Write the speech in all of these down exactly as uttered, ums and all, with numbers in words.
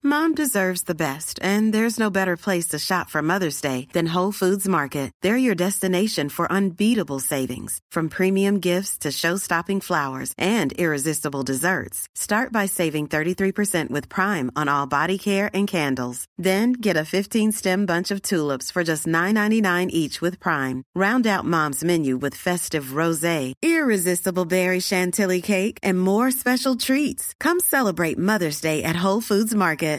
Mom deserves the best, and there's no better place to shop for Mother's Day than Whole Foods Market. They're your destination for unbeatable savings, from premium gifts to show-stopping flowers and irresistible desserts. Start by saving thirty-three percent with Prime on all body care and candles. Then get a fifteen-stem bunch of tulips for just nine ninety-nine each with Prime. Round out Mom's menu with festive rosé, irresistible berry chantilly cake, and more special treats. Come celebrate Mother's Day at Whole Foods Market.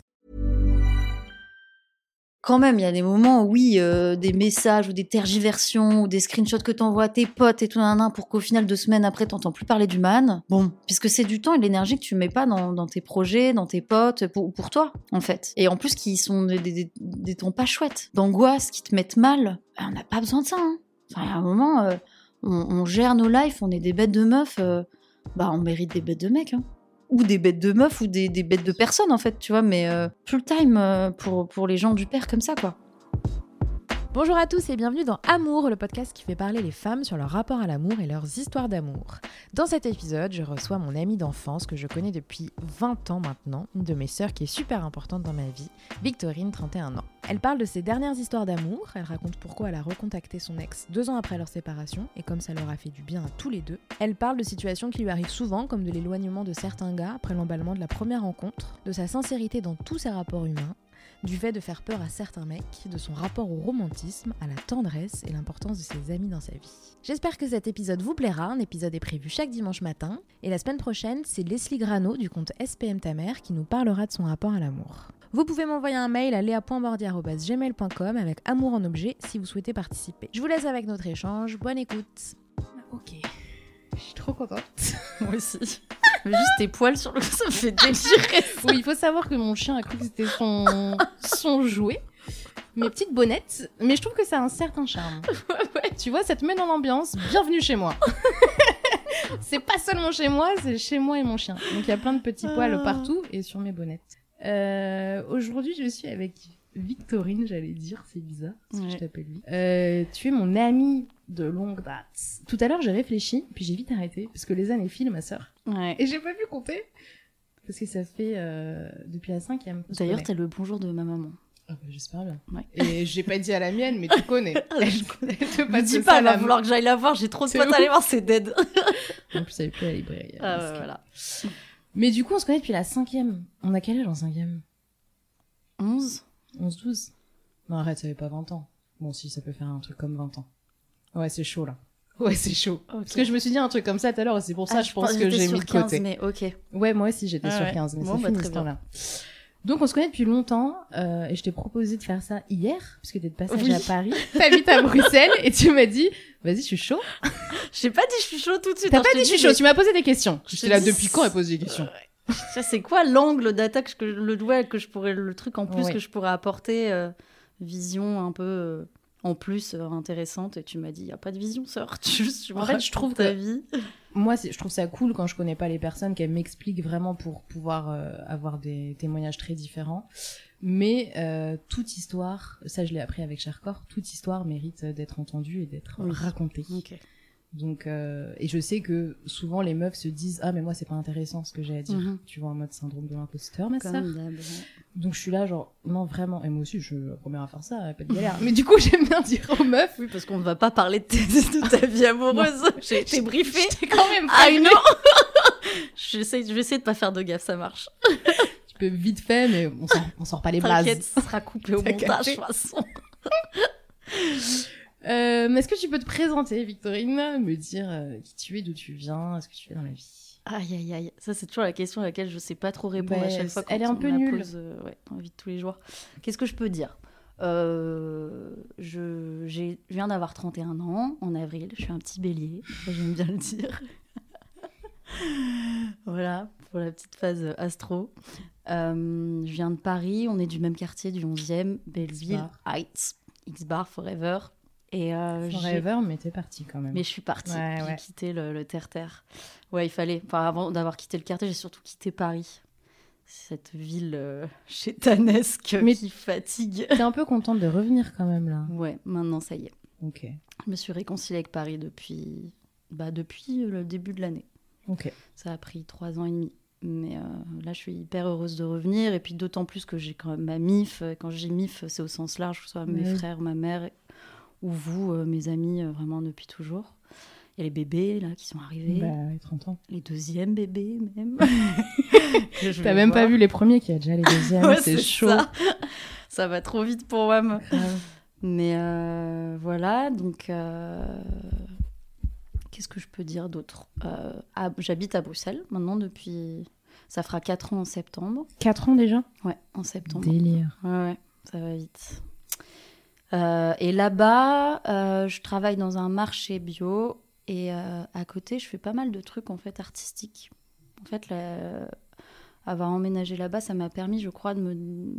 Quand même, il y a des moments où, oui, euh, des messages ou des tergiversions ou des screenshots que t'envoies à tes potes et tout, nan, nan, pour qu'au final, deux semaines après, t'entends plus parler du man. Bon, puisque c'est du temps et de l'énergie que tu mets pas dans, dans tes projets, dans tes potes, pour, pour toi, en fait. Et en plus, qui sont des, des, des, des temps pas chouettes, d'angoisse, qui te mettent mal. On n'a pas besoin de ça, hein. Enfin, il y a un moment, euh, on, on gère nos lives, on est des bêtes de meufs, euh, bah, on mérite des bêtes de mecs, hein. Ou des bêtes de meufs, ou des, des bêtes de personnes, en fait, tu vois, mais euh, full time euh, pour, pour les gens du père comme ça, quoi. Bonjour à tous et bienvenue dans Amour, le podcast qui fait parler les femmes sur leur rapport à l'amour et leurs histoires d'amour. Dans cet épisode, je reçois mon amie d'enfance que je connais depuis vingt ans maintenant, une de mes sœurs qui est super importante dans ma vie, Victorine, trente et un ans. Elle parle de ses dernières histoires d'amour, elle raconte pourquoi elle a recontacté son ex deux ans après leur séparation et comme ça leur a fait du bien à tous les deux. Elle parle de situations qui lui arrivent souvent, comme de l'éloignement de certains gars après l'emballement de la première rencontre, de sa sincérité dans tous ses rapports humains, du fait de faire peur à certains mecs, de son rapport au romantisme, à la tendresse et l'importance de ses amis dans sa vie. J'espère que cet épisode vous plaira, un épisode est prévu chaque dimanche matin, et la semaine prochaine, c'est Leslie Grano du compte S P M Ta Mère qui nous parlera de son rapport à l'amour. Vous pouvez m'envoyer un mail à léa point bordier arobase gmail point com avec amour en objet si vous souhaitez participer. Je vous laisse avec notre échange, bonne écoute. Ok, je suis trop contente. Moi aussi. Juste tes poils sur le cou, ça me fait délirer. Oui, il faut savoir que mon chien a cru que c'était son, son jouet. Mes petites bonnettes. Mais je trouve que ça a un certain charme. Ouais, ouais. Tu vois, ça te met dans l'ambiance. Bienvenue chez moi. C'est pas seulement chez moi, c'est chez moi et mon chien. Donc il y a plein de petits poils Ah. partout et sur mes bonnettes. Euh, aujourd'hui, je suis avec Victorine, j'allais dire. C'est bizarre, parce que Ouais. je t'appelle Vic. Euh, tu es mon amie de longue date. Tout à l'heure, j'ai réfléchi, puis j'ai vite arrêté, parce que les années filent, ma sœur. Ouais. Et j'ai pas pu compter. Parce que ça fait euh, depuis la cinquième. qu'on se D'ailleurs, connaît. t'as le bonjour de ma maman. Ah bah, j'espère bien. Ouais. Et j'ai pas dit à la mienne, mais tu connais. Je connais. Elle te Me passe dis ça pas, à il va la falloir que j'aille la voir, j'ai trop de C'est potes à ouf. aller voir, c'est dead. En plus, elle est plus à la librairie. Ah elle, ouais, parce voilà. que- Mais du coup, on se connaît depuis la cinquième. On a quel âge en cinquième onze onze douze Non, arrête, ça avait pas vingt ans. Bon, si, ça peut faire un truc comme vingt ans. Ouais, c'est chaud, là. Ouais, c'est chaud. Ok. Parce que je me suis dit un truc comme ça tout à l'heure, et c'est pour ça, Ah, je pense que j'étais j'ai sur mis de quinze, côté. mais ok. Ouais, moi aussi, j'étais Ah sur ouais. quinze, mais Bon, c'est bah, fini, très ce bien. temps-là. Donc, on se connaît depuis longtemps, euh, et je t'ai proposé de faire ça hier, parce que t'es de passage Oui. à Paris. T'habites à Bruxelles, et tu m'as dit, vas-y, je suis chaud. J'ai pas dit je suis chaud tout de suite. T'as hein, pas je te dit je suis mais- chaud, tu m'as posé des questions. Je J'étais te là, dis- depuis quand elle pose des questions? Ça, c'est quoi l'angle d'attaque que le doigt que je pourrais le truc en plus Ouais. que je pourrais apporter euh, vision un peu euh, en plus euh, intéressante et tu m'as dit il y a pas de vision sœur tu juste En fait, je trouve ta que- vie. Moi, c'est- je trouve ça cool quand je connais pas les personnes, qu'elles m'expliquent vraiment pour pouvoir euh, avoir des témoignages très différents. Mais euh, toute histoire, ça je l'ai appris avec Cherkor, toute histoire mérite d'être entendue et d'être Oui. racontée. Ok. Donc, euh, et je sais que souvent les meufs se disent ah mais moi c'est pas intéressant ce que j'ai à dire. Mhm. Tu vois, en mode syndrome de l'imposteur, ma sœur. Comme d'hab. Donc je suis là genre non vraiment, et moi aussi je suis la première à faire ça, pas de galère. Mais du coup j'aime bien dire aux meufs. Oui parce qu'on ne va pas parler de, tes- de ta vie amoureuse. J'ai été briefée T'es quand même à prévenue. une heure. J'essaie, je vais essayer de pas faire de gaffe, ça marche. Tu peux vite fait, mais on sort, on sort pas les blazes. T'inquiète, ça sera coupé au T'as montage capté de toute façon. Euh, mais est-ce que tu peux te présenter, Victorine, me dire euh, qui tu es, d'où tu viens, ce que tu fais dans la vie? Aïe aïe aïe, ça c'est toujours la question à laquelle je sais pas trop répondre Ouais, à chaque fois. elle quand est un on peu me la nulle. pose, euh, ouais, dans la vie de tous les jours. Qu'est-ce que je peux dire euh, je, j'ai- je viens d'avoir trente et un ans en avril, je suis un petit bélier, ça, j'aime bien le dire. Voilà, pour la petite phase astro. Euh, je viens de Paris, on est du même quartier, du onzième, Belleville X-Bar. Heights, X-Bar Forever. Et euh, j'ai- Forever, mais t'es partie quand même. mais je suis partie, Ouais, j'ai ouais. quitté le, le terre-terre. Ouais, il fallait. Enfin, avant d'avoir quitté le quartier, j'ai surtout quitté Paris. Cette ville euh, chétanesque Mais- qui fatigue. T'es un peu contente de revenir quand même là. Ouais, maintenant ça y est. Ok, Je me suis réconciliée avec Paris depuis, bah, depuis le début de l'année. ok. Ça a pris trois ans et demi. Mais euh, là, je suis hyper heureuse de revenir. Et puis d'autant plus que j'ai quand même ma M I F. Quand je dis M I F, c'est au sens large, que ce soit mes Oui. frères, ma mère ou vous, euh, mes amis, euh, vraiment depuis toujours. Il y a les bébés là qui sont arrivés. Bah, ouais, trente ans. Les deuxièmes bébés même. Que je T'as vais même voir. pas vu les premiers, qu'il y a déjà les deuxièmes. Ouais, c'est, c'est chaud. Ça. Ça va trop vite pour moi. moi. Ouais. Mais euh, voilà, donc... euh, Qu'est-ce que je peux dire d'autre euh, à- J'habite à Bruxelles maintenant depuis... Ça fera quatre ans en septembre. quatre ans déjà. Ouais, en septembre. Délire. Ouais, ouais, ça va vite. Euh, et là-bas, euh, je travaille dans un marché bio et euh, à côté, je fais pas mal de trucs en fait artistiques. En fait, la- avoir emménagé là-bas, ça m'a permis, je crois, de me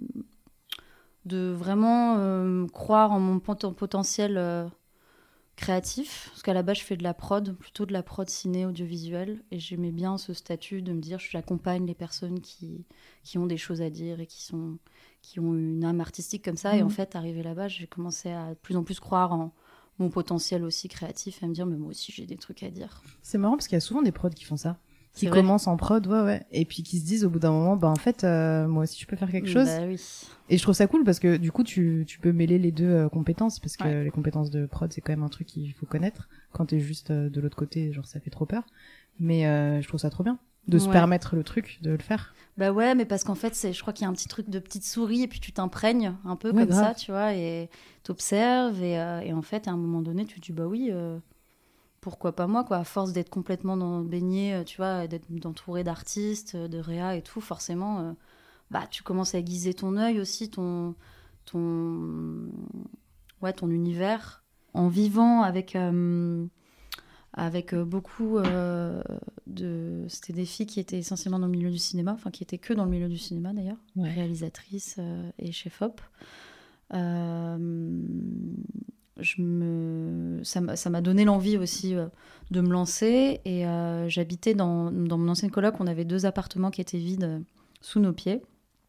de vraiment euh, croire en mon pot- potentiel euh, créatif. Parce qu'à la base, je fais de la prod, plutôt de la prod ciné audiovisuelle, et j'aimais bien ce statut de me dire, j'accompagne les personnes qui qui ont des choses à dire et qui sont qui ont une âme artistique comme ça. Mhm. Et en fait, arrivé là-bas, j'ai commencé à de plus en plus croire en mon potentiel aussi créatif et à me dire, mais moi aussi, j'ai des trucs à dire. C'est marrant parce qu'il y a souvent des prods qui font ça. Qui C'est vrai. commencent en prod, ouais, ouais. Et puis qui se disent au bout d'un moment, bah en fait, euh, moi aussi, je peux faire quelque chose. Bah oui. Et je trouve ça cool parce que du coup, tu, tu peux mêler les deux euh, compétences. Parce que Ouais. les compétences de prod, c'est quand même un truc qu'il faut connaître. Quand t'es juste euh, de l'autre côté, genre, ça fait trop peur. Mais euh, je trouve ça trop bien de se Ouais. permettre le truc, de le faire. Bah ouais, mais parce qu'en fait, c'est, je crois qu'il y a un petit truc de petite souris et puis tu t'imprègnes un peu Ouais, comme grave. ça, tu vois, et t'observes et, euh, et en fait, à un moment donné, tu te dis, bah oui, euh, pourquoi pas moi, quoi, à force d'être complètement dans, baigné, euh, tu vois, et d'être entouré d'artistes, euh, de réa et tout, forcément, euh, bah tu commences à aiguiser ton œil aussi, ton, ton, ouais, ton univers, en vivant avec... euh, avec euh, beaucoup euh, de... C'était des filles qui étaient essentiellement dans le milieu du cinéma, enfin qui étaient que dans le milieu du cinéma d'ailleurs, Ouais. réalisatrices euh, et chef-op. Euh, je me... ça, m'a, ça m'a donné l'envie aussi euh, de me lancer et euh, j'habitais dans, dans mon ancienne coloc, on avait deux appartements qui étaient vides euh, sous nos pieds.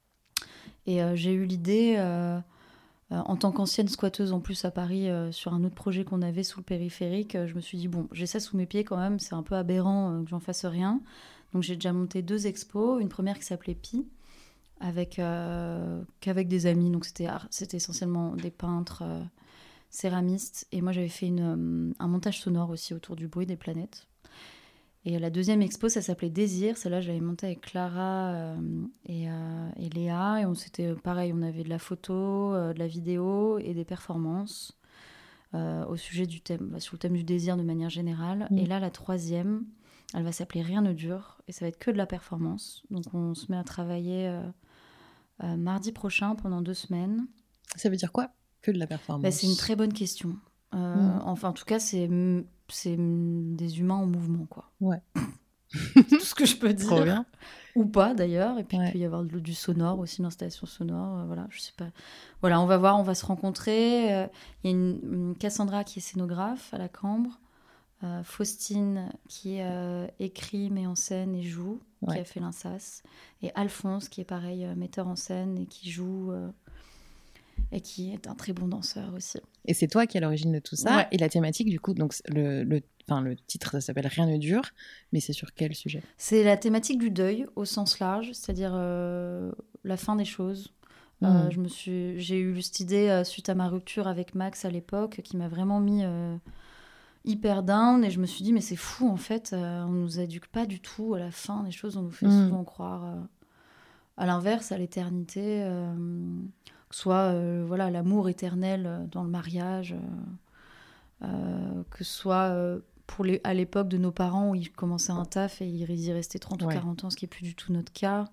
Et euh, j'ai eu l'idée... euh, Euh, en tant qu'ancienne squatteuse en plus à Paris, euh, sur un autre projet qu'on avait sous le périphérique, euh, je me suis dit, bon, j'ai ça sous mes pieds quand même, c'est un peu aberrant euh, que j'en fasse rien. Donc j'ai déjà monté deux expos, une première qui s'appelait Pi, avec, euh, qu'avec des amis, donc c'était, art- c'était essentiellement des peintres, euh, céramistes, et moi j'avais fait une, euh, un montage sonore aussi autour du bruit des planètes. Et la deuxième expo, ça s'appelait Désir. Celle-là, j'avais monté avec Clara euh, et, euh, et Léa. Et on s'était pareil, on avait de la photo, euh, de la vidéo et des performances euh, au sujet du thème, bah, sur le thème du désir de manière générale. Mmh. Et là, la troisième, elle va s'appeler Rien ne dure et ça va être que de la performance. Donc, on se met à travailler euh, euh, mardi prochain pendant deux semaines. Ça veut dire quoi? Que de la performance? Bah, c'est une très bonne question. Euh, Mmh. Enfin, en tout cas, c'est c'est des humains en mouvement, quoi. Ouais. C'est tout ce que je peux dire. Trop bien. Ou pas d'ailleurs, et puis Ouais. il peut y avoir du, du sonore aussi, une installation sonore, euh, voilà, je sais pas. Voilà, on va voir, on va se rencontrer. euh, Il y a une, une Cassandra qui est scénographe à la Cambre, euh, Faustine qui euh, écrit, met en scène et joue, Ouais. qui a fait l'Insas, et Alphonse qui est pareil, euh, metteur en scène et qui joue, euh, et qui est un très bon danseur aussi. Et c'est toi qui es à l'origine de tout ça. Ouais. Et la thématique, du coup, donc le, le, enfin, le titre, ça s'appelle Rien ne dure, mais c'est sur quel sujet? C'est la thématique du deuil au sens large, c'est-à-dire euh, la fin des choses. Euh, Mhm. je me suis, j'ai eu cette idée euh, suite à ma rupture avec Max à l'époque, qui m'a vraiment mis euh, hyper down, et je me suis dit mais c'est fou en fait, euh, on nous éduque pas du tout à la fin des choses, on nous fait Mhm. souvent croire euh, à l'inverse, à l'éternité, euh, que ce soit euh, voilà l'amour éternel euh, dans le mariage, euh, euh, que ce soit euh, pour les, à l'époque de nos parents où ils commençaient un taf et ils y restaient trente ou Ouais. quarante ans, ce qui n'est plus du tout notre cas.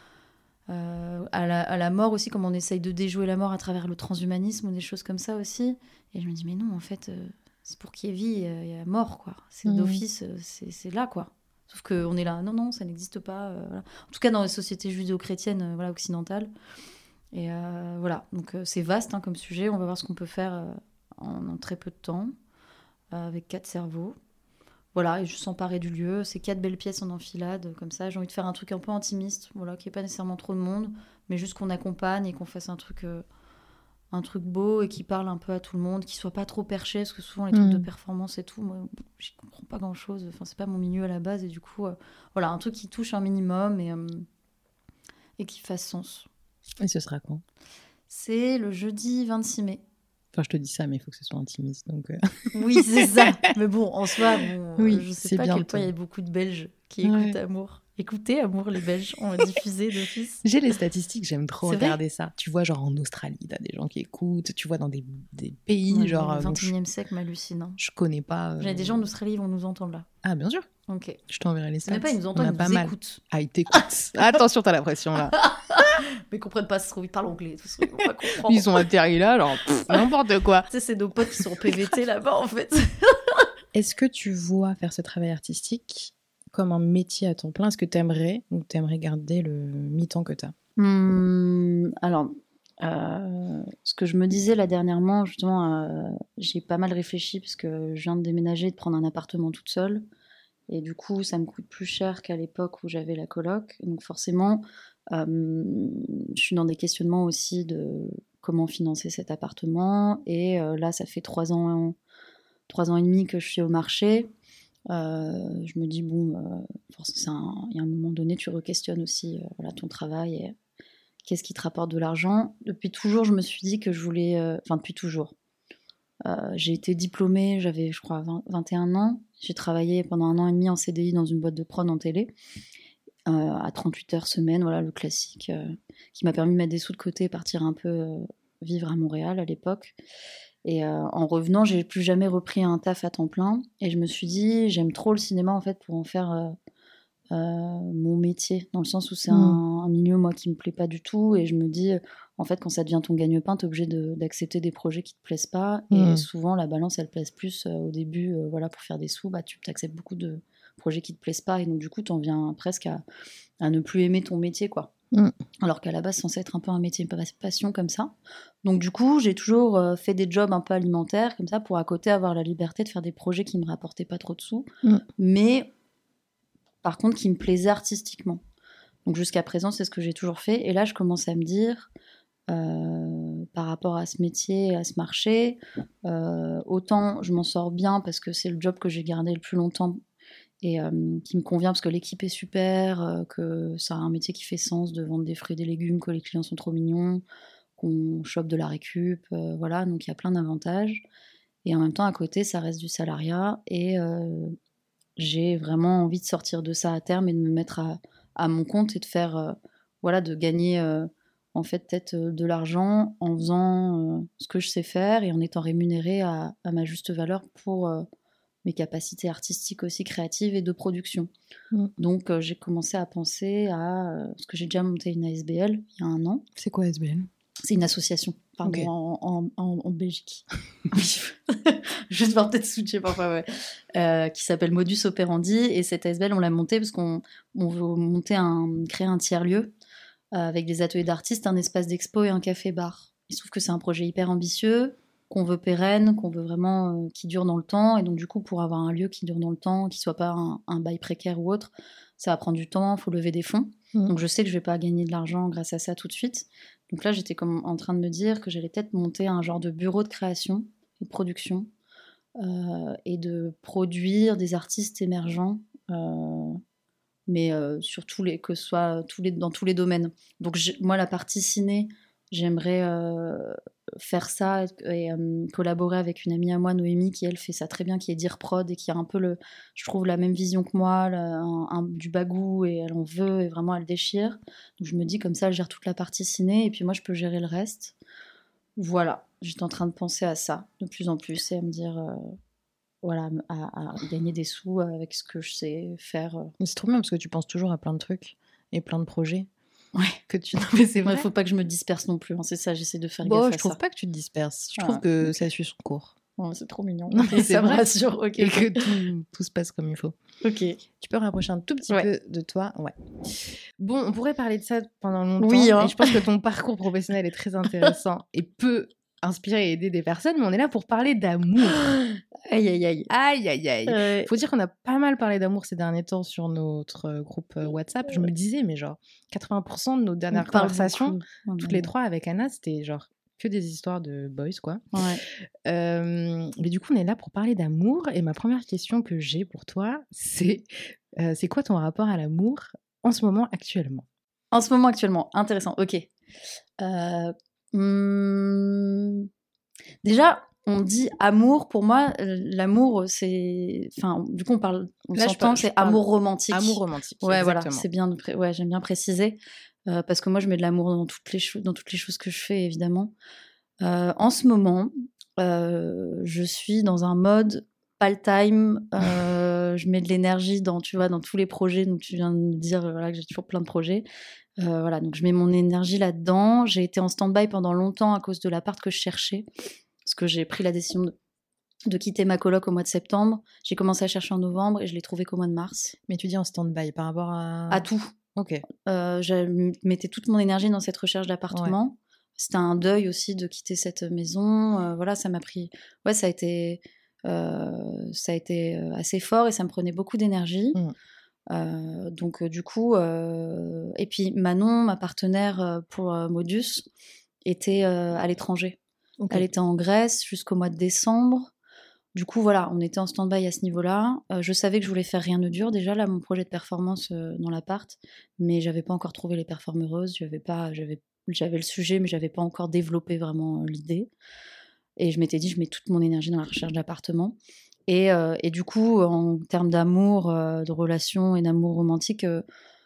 Euh, à, la, à la mort aussi, comme on essaye de déjouer la mort à travers le transhumanisme ou des choses comme ça aussi. Et je me dis, mais non, en fait, euh, c'est pour qu'il y ait vie, euh, il y a mort, quoi. C'est Mhm. d'office, euh, c'est, c'est là, quoi. Sauf qu'on est là, non, non, ça n'existe pas. euh, voilà. En tout cas, dans les sociétés judéo-chrétiennes euh, voilà, occidentales. Et euh, voilà, donc euh, c'est vaste hein, comme sujet. On va voir ce qu'on peut faire euh, en, en très peu de temps, euh, avec quatre cerveaux. Voilà, et je s'emparer du lieu. C'est quatre belles pièces en enfilade, comme ça. J'ai envie de faire un truc un peu intimiste, voilà, qui n'est pas nécessairement trop de monde, mais juste qu'on accompagne et qu'on fasse un truc euh, un truc beau et qui parle un peu à tout le monde, qui soit pas trop perché, parce que souvent les trucs Mm. de performance et tout, moi, j'y comprends pas grand-chose. Enfin, c'est pas mon milieu à la base, et du coup, euh, voilà, un truc qui touche un minimum et, euh, et qui fasse sens. Et ce sera quand? C'est le jeudi vingt-six mai. Enfin, je te dis ça, mais il faut que ce soit intimiste. Donc, euh... Oui, c'est ça. Mais bon, en soi, bon, Oui, euh, je sais c'est pas à quel bientôt. point il y a beaucoup de Belges qui Ouais. écoutent Amour. Écoutez Amour, les Belges, on va diffuser d'office. J'ai les statistiques, j'aime trop C'est vrai regarder ça. Tu vois, genre en Australie, t'as des gens qui écoutent. Tu vois, dans des, des pays, Ouais, genre. le euh, dont je, vingt et unième siècle m'hallucine. Hein. je connais pas. euh, J'ai des gens en Australie, ils vont nous entendre là. Ah, bien sûr. Ok. Je t'enverrai les C'est stats. même pas, ils nous On entendent, a ils pas nous mal. écoutent. Ah, ils t'écoutent. Attention, t'as la pression là. Mais ils comprennent pas, ça se trouve, ils parlent anglais. Tout ça, ils vont pas comprendre. Ils sont atterris là, genre pff, n'importe quoi. Tu sais, c'est nos potes qui sont P V T là-bas, en fait. Est-ce que tu vois faire ce travail artistique comme un métier à temps plein? Est-ce que t'aimerais ou t'aimerais garder le mi-temps que t'as? Hum, alors, euh, ce que je me disais là dernièrement, justement, euh, j'ai pas mal réfléchi parce que je viens de déménager, de prendre un appartement toute seule. Et du coup, ça me coûte plus cher qu'à l'époque où j'avais la coloc. Donc forcément, euh, je suis dans des questionnements aussi de comment financer cet appartement. Et euh, là, ça fait trois ans, trois ans et demi que je suis au marché. Euh, je me dis, bon, euh, c'est un- il y a un moment donné, tu re-questionnes aussi euh, voilà, ton travail et qu'est-ce qui te rapporte de l'argent. Depuis toujours, je me suis dit que je voulais... euh, Enfin, depuis toujours. Euh, j'ai été diplômée, j'avais, je crois, vingt, vingt et un ans. J'ai travaillé pendant un an et demi en C D I dans une boîte de prod en télé, euh, à trente-huit heures semaine, voilà, le classique, euh, qui m'a permis de mettre des sous de côté et partir un peu euh, vivre à Montréal à l'époque. Et euh, en revenant, j'ai plus jamais repris un taf à temps plein. Et je me suis dit, j'aime trop le cinéma, en fait, pour en faire euh, euh, mon métier, dans le sens où c'est Mmh. un, un milieu, moi, qui me plaît pas du tout. Et je me dis, en fait, quand ça devient ton gagne-pain, t'es obligé de, d'accepter des projets qui te plaisent pas. Mmh. Et souvent, la balance, elle pèse plus euh, au début, euh, voilà, pour faire des sous, bah, tu acceptes beaucoup de projets qui te plaisent pas. Et donc, du coup, t'en viens presque à, à ne plus aimer ton métier, quoi. Mmh. Alors qu'à la base, c'est censé être un peu un métier, une passion comme ça. Donc, du coup, j'ai toujours euh, fait des jobs un peu alimentaires, comme ça, pour à côté avoir la liberté de faire des projets qui me rapportaient pas trop de sous, Mmh. mais par contre, qui me plaisaient artistiquement. Donc, jusqu'à présent, c'est ce que j'ai toujours fait. Et là, je commence à me dire, euh, par rapport à ce métier, à ce marché, euh, autant je m'en sors bien parce que c'est le job que j'ai gardé le plus longtemps et euh, qui me convient parce que l'équipe est super, euh, que ça a un métier qui fait sens de vendre des fruits et des légumes, que les clients sont trop mignons, qu'on chope de la récup, euh, voilà, donc il y a plein d'avantages. Et en même temps, à côté, ça reste du salariat et euh, j'ai vraiment envie de sortir de ça à terme et de me mettre à, à mon compte et de faire, euh, voilà, de gagner euh, en fait peut-être euh, de l'argent en faisant euh, ce que je sais faire et en étant rémunérée à, à ma juste valeur pour euh, mes capacités artistiques aussi, créatives et de production. Mm. Donc euh, j'ai commencé à penser à... Euh, parce que j'ai déjà monté une A S B L il y a un an. C'est quoi S B L? C'est une association, pardon, Ok. en, en, en, en Belgique. Je vais devoir peut-être switcher parfois, ouais. Euh, qui s'appelle Modus Operandi. Et cette A S B L, on l'a montée parce qu'on on veut monter un, créer un tiers-lieu euh, avec des ateliers d'artistes, un espace d'expo et un café-bar. Il se trouve que c'est un projet hyper ambitieux, qu'on veut pérenne, qu'on veut vraiment euh, qui dure dans le temps. Et donc, du coup, pour avoir un lieu qui dure dans le temps, qui soit pas un, un bail précaire ou autre, ça va prendre du temps, il faut lever des fonds. Mmh. Donc, je sais que je vais pas gagner de l'argent grâce à ça tout de suite. Donc là, j'étais comme en train de me dire que j'allais peut-être monter un genre de bureau de création et de production euh, et de produire des artistes émergents, euh, mais euh, sur tous les, que ce soit tous les, dans tous les domaines. Donc j'ai- moi, la partie ciné, j'aimerais euh, faire ça et, et, euh, collaborer avec une amie à moi, Noémie, qui elle fait ça très bien, qui est Dire Prod et qui a un peu, le, je trouve, la même vision que moi, la- un, un- du bagou, et elle en veut et vraiment elle déchire. Donc je me dis comme ça, elle gère toute la partie ciné et puis moi je peux gérer le reste. Voilà, j'étais en train de penser à ça de plus en plus et à me dire, euh, voilà, à, à gagner des sous avec ce que je sais faire. euh. Mais c'est trop bien parce que tu penses toujours à plein de trucs et plein de projets. Ouais. Que tu... Non, mais c'est Il vrai. faut pas que je me disperse non plus, hein, c'est ça, j'essaie de faire Bon, gaffe je à trouve ça. pas que tu te disperses. Je Ah, trouve que ok. ça suit son cours. Oh, c'est trop mignon. Non, mais Ok, c'est ça me vrai. rassure. Ok, Et que tout, tout se passe comme il faut. ok. Tu peux rapprocher un tout petit Ouais. peu de toi. Ouais. Bon, on pourrait parler de ça pendant longtemps. Oui, hein. Et je pense que ton parcours professionnel est très intéressant et peut inspirer et aider des personnes, mais on est là pour parler d'amour. Aïe, aïe, aïe. Aïe, aïe, aïe. Euh, Faut dire qu'on a pas mal parlé d'amour ces derniers temps sur notre euh, groupe euh, WhatsApp. Je me disais, mais genre, quatre-vingts pour cent de nos on dernières parle conversations, beaucoup. Oh, toutes non. les trois avec Anna, c'était genre que des histoires de boys, quoi. Ouais. Euh, mais du coup, on est là pour parler d'amour. Et ma première question que j'ai pour toi, c'est euh, c'est quoi ton rapport à l'amour en ce moment, actuellement? En ce moment, actuellement. Intéressant. Ok. Euh, hum, Déjà, on dit amour. Pour moi, euh, l'amour, c'est... Enfin, du coup, on parle... On Là, je s'entend, parle- je c'est parle- amour romantique. Amour romantique. Ouais, voilà. exactement. C'est bien. de pré- Ouais, j'aime bien préciser. Euh, parce que moi, je mets de l'amour dans toutes les, cho- dans toutes les choses que je fais, évidemment. Euh, en ce moment, euh, je suis dans un mode part-time. Euh, je mets de l'énergie dans, tu vois, dans tous les projets. Donc, tu viens de me dire euh, voilà, que j'ai toujours plein de projets. Euh, voilà, donc je mets mon énergie là-dedans. J'ai été en stand-by pendant longtemps à cause de l'appart que je cherchais. Parce que j'ai pris la décision de, de quitter ma coloc au mois de septembre. J'ai commencé à chercher en novembre et je l'ai trouvé qu'au mois de mars. Mais tu dis en stand-by par rapport à... À tout. Ok. Euh, je mettais toute mon énergie dans cette recherche d'appartement. C'était un deuil aussi de quitter cette maison. Euh, voilà, ça m'a pris... Ouais, ça a été, euh, ça a été assez fort et ça me prenait beaucoup d'énergie. Mm. Euh, donc, euh, du coup... Euh... Et puis, Manon, ma partenaire euh, pour euh, Modus, était euh, à l'étranger. Ok. Elle était en Grèce jusqu'au mois de décembre. Du coup, voilà, on était en stand-by à ce niveau-là. Euh, je savais que je voulais faire rien de dur, déjà, là, mon projet de performance euh, dans l'appart. Mais j'avais pas encore trouvé les performeuses. J'avais pas, j'avais, j'avais le sujet, mais j'avais pas encore développé vraiment euh, l'idée. Et je m'étais dit, je mets toute mon énergie dans la recherche d'appartement. Et, euh, et du coup, en termes d'amour, euh, de relation et d'amour romantique, euh,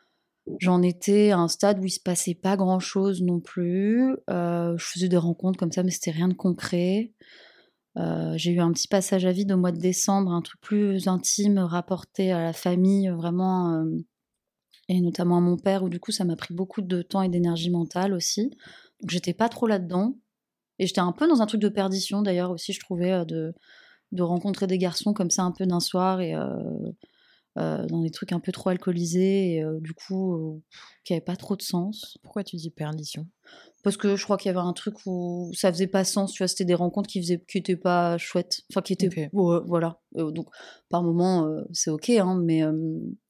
j'en étais à un stade où il se passait pas grand-chose non plus. Euh, je faisais des rencontres comme ça, mais c'était rien de concret. Euh, j'ai eu un petit passage à vide au mois de décembre, un truc plus intime, rapporté à la famille, vraiment, euh, et notamment à mon père, où du coup ça m'a pris beaucoup de temps et d'énergie mentale aussi. Donc j'étais pas trop là-dedans. Et j'étais un peu dans un truc de perdition d'ailleurs aussi, je trouvais, euh, de, de rencontrer des garçons comme ça un peu d'un soir et euh, euh, dans des trucs un peu trop alcoolisés et euh, du coup euh, qui n'avaient pas trop de sens. Pourquoi tu dis perdition? Parce que je crois qu'il y avait un truc où ça faisait pas sens, tu vois, c'était des rencontres qui faisaient, qui étaient pas chouettes, enfin qui étaient, Ok. ouais, voilà. Euh, donc par moment euh, c'est ok, hein, mais euh,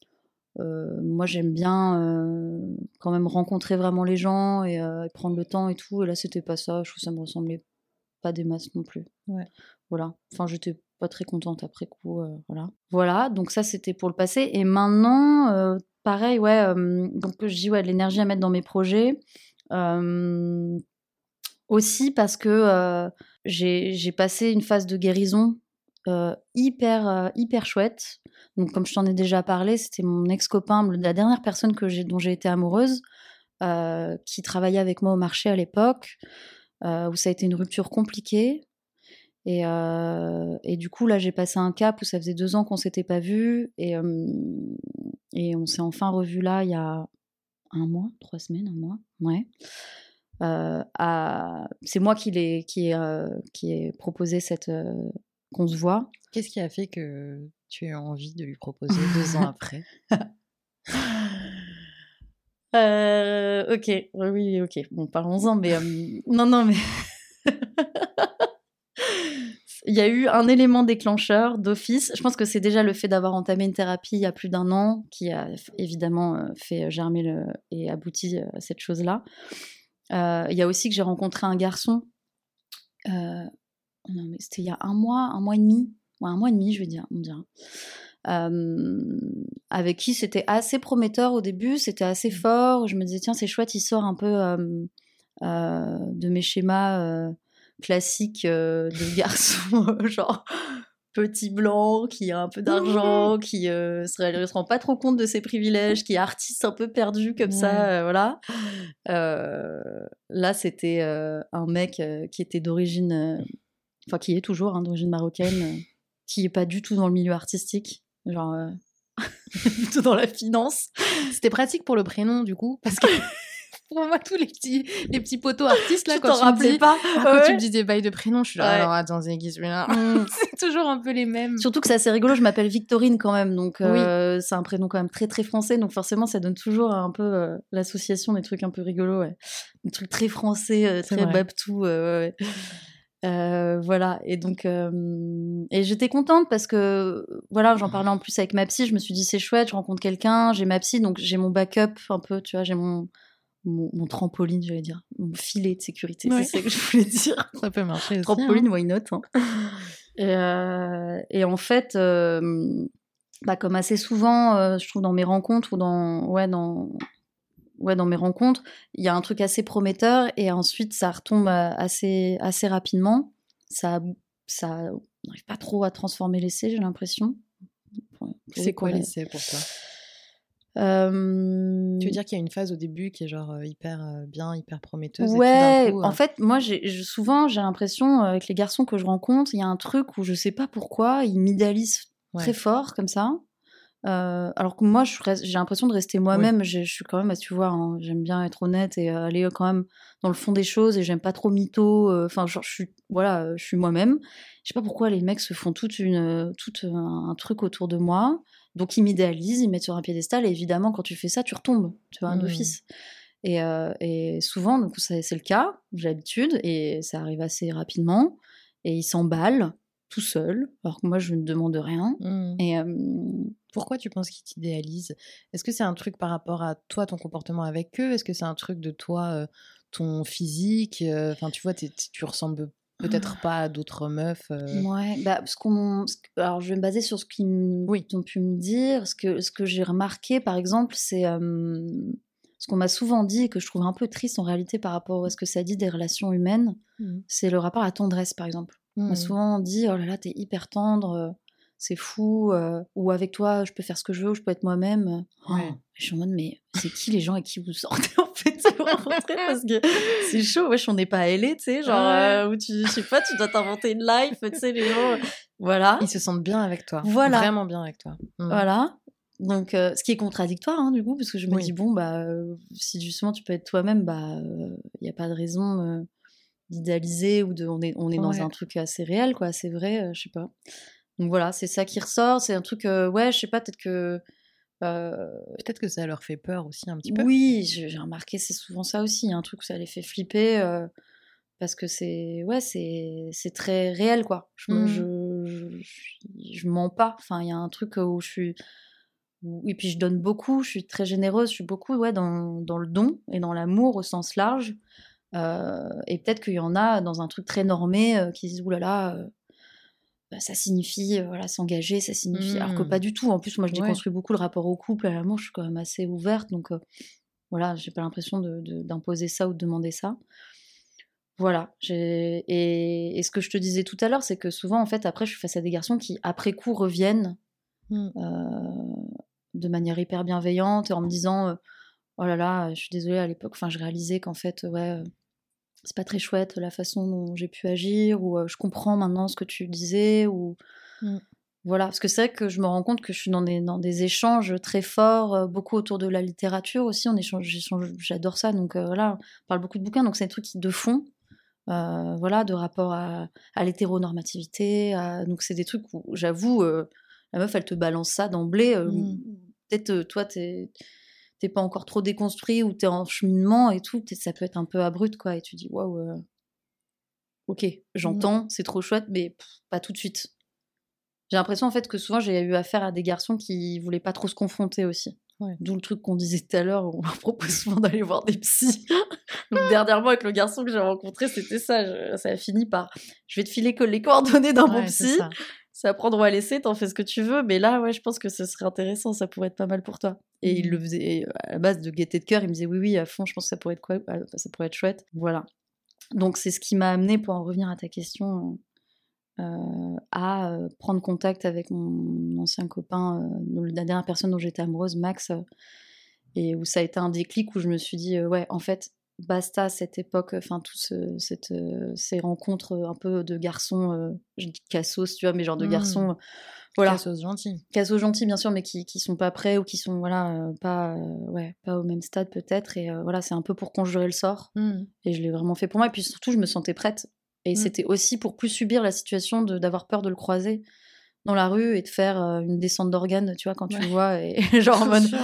euh, moi j'aime bien euh, quand même rencontrer vraiment les gens et, euh, et prendre le temps et tout. Et là c'était pas ça, je trouve que ça me ressemblait pas des masses non plus. Ouais. Voilà. Enfin j'étais pas très contente après coup, euh, voilà. Voilà, donc ça c'était pour le passé. Et maintenant, euh, pareil, ouais. Euh, donc je dis ouais, de l'énergie à mettre dans mes projets. Euh, aussi parce que euh, j'ai, j'ai passé une phase de guérison euh, hyper, euh, hyper chouette. Donc, comme je t'en ai déjà parlé, c'était mon ex-copain, la dernière personne que j'ai, dont j'ai été amoureuse, euh, qui travaillait avec moi au marché à l'époque, euh, où ça a été une rupture compliquée. Et, euh, et du coup, là, j'ai passé un cap où ça faisait deux ans qu'on s'était pas vus. Et, euh, et on s'est enfin revus là, il y a un mois, trois semaines, un mois, ouais. Euh, à... C'est moi qui l'ai, qui, euh, qui ai proposé cette, euh, qu'on se voit. Qu'est-ce qui a fait que tu aies envie de lui proposer deux ans après? euh, ok, oui, ok. Bon, parlons-en, mais euh, non, non, mais il y a eu un élément déclencheur d'office. Je pense que c'est déjà le fait d'avoir entamé une thérapie il y a plus d'un an qui a évidemment euh, fait germer le... et abouti à cette chose-là. Euh, il y a aussi que j'ai rencontré un garçon, euh, non, mais c'était il y a un mois, un mois et demi, ouais, un mois et demi, je veux dire, on dirait, euh, avec qui c'était assez prometteur au début, c'était assez fort. Je me disais, tiens, c'est chouette, il sort un peu euh, euh, de mes schémas euh, classiques euh, de garçon, genre petit blanc, qui a un peu d'argent, qui euh, se, se rend pas trop compte de ses privilèges, qui est artiste un peu perdu comme ouais. ça, euh, voilà. Euh, là, c'était euh, un mec euh, qui était d'origine, euh, enfin qui est toujours hein, d'origine marocaine, euh, qui est pas du tout dans le milieu artistique, genre euh, plutôt dans la finance. C'était pratique pour le prénom du coup, parce que pour moi tous les petits les petits poteaux artistes là, tu quand t'en tu rappelais me dis, pas quand ouais. tu me dis des bails de prénoms, je suis là, ouais. alors attends, là. Mm. C'est toujours un peu les mêmes. Surtout que c'est assez rigolo, je m'appelle Victorine quand même, donc euh, oui. c'est un prénom quand même très très français, donc forcément ça donne toujours un peu euh, l'association des trucs un peu rigolos, ouais. Des trucs très français, euh, très babtou, euh, ouais, ouais. Euh, voilà, et donc euh, et j'étais contente parce que voilà, j'en parlais en plus avec ma psy, je me suis dit c'est chouette, je rencontre quelqu'un, j'ai ma psy, donc j'ai mon backup un peu, tu vois, j'ai mon mon, mon trampoline, j'allais dire, mon filet de sécurité, Ouais. c'est ça que je voulais dire. Ça peut marcher aussi. Trampoline, hein. why not hein. et, euh, et en fait, euh, bah, comme assez souvent, euh, je trouve dans mes rencontres ou dans, ouais, dans, ouais, dans mes rencontres, il y a un truc assez prometteur et ensuite ça retombe euh, assez, assez rapidement. Ça, ça, on n'arrive pas trop à transformer l'essai, j'ai l'impression. Enfin, C'est quoi qu'on a- l'essai pour toi? Euh, Tu veux dire qu'il y a une phase au début qui est genre euh, hyper euh, bien, hyper prometteuse Ouais, et tout d'un coup, euh, en fait, moi, j'ai, je- souvent, j'ai l'impression, euh, avec les garçons que je rencontre, il y a un truc où je sais pas pourquoi, ils m'idéalisent Ouais. très fort, comme ça. Euh, alors que moi, je reste- j'ai l'impression de rester moi-même. J'ai- Je suis quand même, bah, tu vois, hein, j'aime bien être honnête et euh, aller quand même dans le fond des choses et j'aime pas trop mytho. euh, Enfin, genre, je suis, voilà, euh, je suis moi-même. Je sais pas pourquoi les mecs se font toute une, euh, tout un, un truc autour de moi. Donc, ils m'idéalisent, ils me mettent sur un piédestal et évidemment, quand tu fais ça, tu retombes, tu vois, Mm. d'office. Et, euh, et souvent, donc, ça- c'est le cas, j'ai l'habitude et ça arrive assez rapidement. Et ils s'emballent tout seuls, alors que moi, je ne demande rien. hmm. Et euh, Pourquoi tu penses qu'ils t'idéalisent? Est-ce que c'est un truc par rapport à toi, ton comportement avec eux? Est-ce que c'est un truc de toi, euh, ton physique? Euh, Enfin, tu vois, t'es- t'es- tu ressembles peut-être pas à d'autres meufs. euh. Ouais, bah, parce qu'on... ce que- Alors, je vais me baser sur ce qu'ils m- Oui. ont pu me dire. Ce que, ce que j'ai remarqué, par exemple, c'est euh, ce qu'on m'a souvent dit et que je trouve un peu triste en réalité par rapport à ce que ça dit des relations humaines, Mm. c'est le rapport à la tendresse, par exemple. On m'a Mm. souvent dit, oh là là, t'es hyper tendre, euh, c'est fou, euh, ou avec toi, je peux faire ce que je veux, ou je peux être moi-même. Oh, Ouais. je suis en mode, mais c'est qui les gens avec qui vous sortez, en fait, pour rencontrer? Parce que c'est chaud, wesh, on n'est pas à L A, tu sais, genre, Ouais. euh, où tu, je sais pas, tu dois t'inventer une life, tu sais, les gens, voilà. Ils se sentent bien avec toi. Voilà. Vraiment bien avec toi. Mm. Voilà. Donc, euh, ce qui est contradictoire, hein, du coup, parce que je me Oui. dis, bon, bah, euh, si justement tu peux être toi-même, bah, il n'y a pas de raison euh, d'idéaliser ou de. On est, on est dans Ouais. un truc assez réel, quoi, assez vrai, euh, je sais pas. Donc voilà, c'est ça qui ressort, c'est un truc, euh, ouais, je sais pas, peut-être que. euh, Peut-être que ça leur fait peur aussi un petit peu. oui, j'ai j'ai remarqué, c'est souvent ça aussi, il y a un truc où ça les fait flipper, euh, parce que c'est. Ouais, c'est c'est très réel, quoi. Je, me- Mhm. je, je, je, je mens pas, enfin, il y a un truc où je suis. où- Et puis je donne beaucoup, je suis très généreuse, je suis beaucoup ouais, dans, dans le don et dans l'amour au sens large. Euh, et peut-être qu'il y en a dans un truc très normé euh, qui se disent oulala, euh, bah, ça signifie euh, voilà, s'engager, ça signifie. Alors que Mm. pas du tout. En plus, moi je Ouais. déconstruis beaucoup le rapport au couple, à l'amour, je suis quand même assez ouverte. Donc euh, voilà, j'ai pas l'impression de, de- d'imposer ça ou de demander ça. Voilà. j'ai- Et, et ce que je te disais tout à l'heure, c'est que souvent, en fait, après, je suis face à des garçons qui, après coup, reviennent Mm. euh, de manière hyper bienveillante et en me disant euh, oh là là, je suis désolée à l'époque, enfin, je réalisais qu'en fait, ouais, euh, c'est pas très chouette la façon dont j'ai pu agir ou euh, je comprends maintenant ce que tu disais ou Mm. voilà, parce que c'est vrai que je me rends compte que je suis dans des, dans des échanges très forts, euh, beaucoup autour de la littérature aussi, on échange, j'échange- j'adore ça, donc euh, voilà, on parle beaucoup de bouquins, donc c'est des trucs qui- de fond, euh, voilà, de rapport à, à l'hétéronormativité, à- donc c'est des trucs où j'avoue, euh, la meuf elle te balance ça d'emblée, euh, Mm. peut-être euh, toi t'es t'es pas encore trop déconstruit ou t'es en cheminement et tout, peut-être ça peut être un peu abrupt quoi, et tu dis waouh, euh, ok, j'entends, c'est trop chouette, mais pff, pas tout de suite. J'ai l'impression en fait que souvent j'ai eu affaire à des garçons qui voulaient pas trop se confronter aussi. Ouais. D'où le truc qu'on disait tout à l'heure, où on leur propose souvent d'aller voir des psys. Donc dernièrement avec le garçon que j'ai rencontré, c'était ça. Je- ça a fini par je vais te filer que les coordonnées d'un bon Ouais, c'est psy. ça. C'est à prendre ou à laisser, t'en fais ce que tu veux. Mais là, ouais, je pense que ce serait intéressant, ça pourrait être pas mal pour toi. Et il Mhm. le faisait et à la base de gaieté de cœur, il me disait oui, oui, à fond, je pense que ça pourrait être quoi, ah, ça pourrait être chouette. Voilà. Donc c'est ce qui m'a amené, pour en revenir à ta question, euh, à euh, prendre contact avec mon ancien copain, euh, la dernière personne dont j'étais amoureuse, Max, euh, et où ça a été un déclic où je me suis dit, euh, ouais, en fait, basta cette époque, enfin, tout ce, cette, euh, ces rencontres un peu de garçons, euh, je dis cassos, tu vois, mais genre de Mm. garçons, euh, voilà, Cassos gentil. cassos gentils bien sûr, mais qui, qui sont pas prêts ou qui sont, voilà, euh, pas, euh, ouais, pas au même stade peut-être, et euh, voilà, c'est un peu pour conjurer le sort. Mm. Et je l'ai vraiment fait pour moi. Et puis surtout, je me sentais prête. Et Mm. c'était aussi pour plus subir la situation de, d'avoir peur de le croiser dans la rue et de faire euh, une descente d'organes, tu vois, quand tu Ouais. le vois. Et genre en mode. Sûr.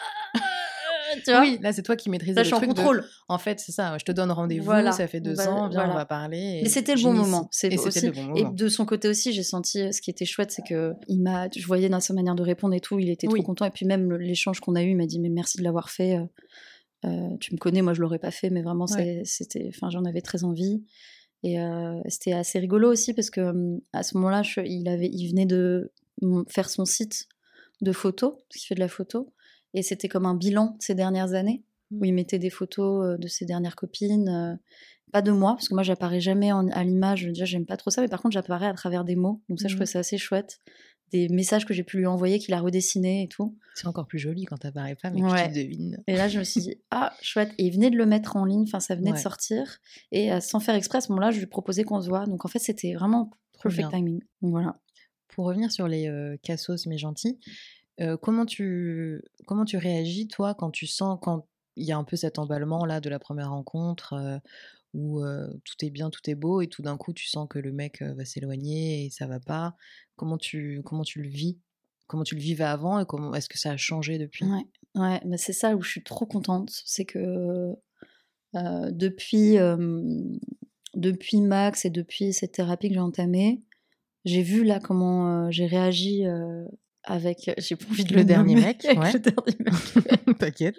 Tu vois, Oui, là c'est toi qui maîtrisais là, le je suis en truc de- contrôle. En fait, c'est ça. Je te donne rendez-vous. Voilà. Ça fait deux Va- ans. Viens, voilà. on va parler. et Mais c'était le bon j'initie. moment. C'est Et c'était aussi... le bon Et moment. de son côté aussi, j'ai senti ce qui était chouette, c'est que il m'a, je voyais dans sa manière de répondre et tout, il était Oui. trop content. Et puis même le- l'échange qu'on a eu, il m'a dit mais merci de l'avoir fait. euh, Euh, tu me connais, moi je l'aurais pas fait, mais vraiment Ouais. c'est, c'était, enfin j'en avais très envie. Et euh, c'était assez rigolo aussi parce que euh, à ce moment-là, je- il avait, il venait de mm, faire son site de photos, parce qu'il fait de la photo, et c'était comme un bilan de ces dernières années où il mettait des photos euh, de ses dernières copines, euh, pas de moi, parce que moi j'apparais jamais en- à l'image. Déjà j'aime pas trop ça, mais par contre j'apparais à travers des mots, donc ça je Mhm. trouvais ça assez chouette. Des messages que j'ai pu lui envoyer, qu'il a redessinés et tout. C'est encore plus joli quand t'apparais pas, mais que Ouais. tu devines. Et là, je me suis dit, ah, chouette. Et il venait de le mettre en ligne, enfin, ça venait Ouais. de sortir. Et euh, sans faire exprès, à ce moment-là, je lui proposais qu'on se voit. Donc, en fait, c'était vraiment Trop perfect bien. timing. Donc, voilà. Pour revenir sur les euh, cassos mais gentils, euh, comment tu comment tu réagis toi quand tu sens quand il y a un peu cet emballement là de la première rencontre euh, où euh, tout est bien, tout est beau et tout d'un coup tu sens que le mec euh, va s'éloigner et ça va pas. Comment tu comment tu le vis? Comment tu le vivais avant et comment est-ce que ça a changé depuis? Ouais, ouais. Mais c'est ça où je suis trop contente. C'est que euh, depuis, euh, depuis Max et depuis cette thérapie que j'ai entamée, j'ai vu là comment euh, j'ai réagi euh, avec. J'ai pas envie de Le le dernier nommer, mec, avec ouais. le dernier mec. T'inquiète.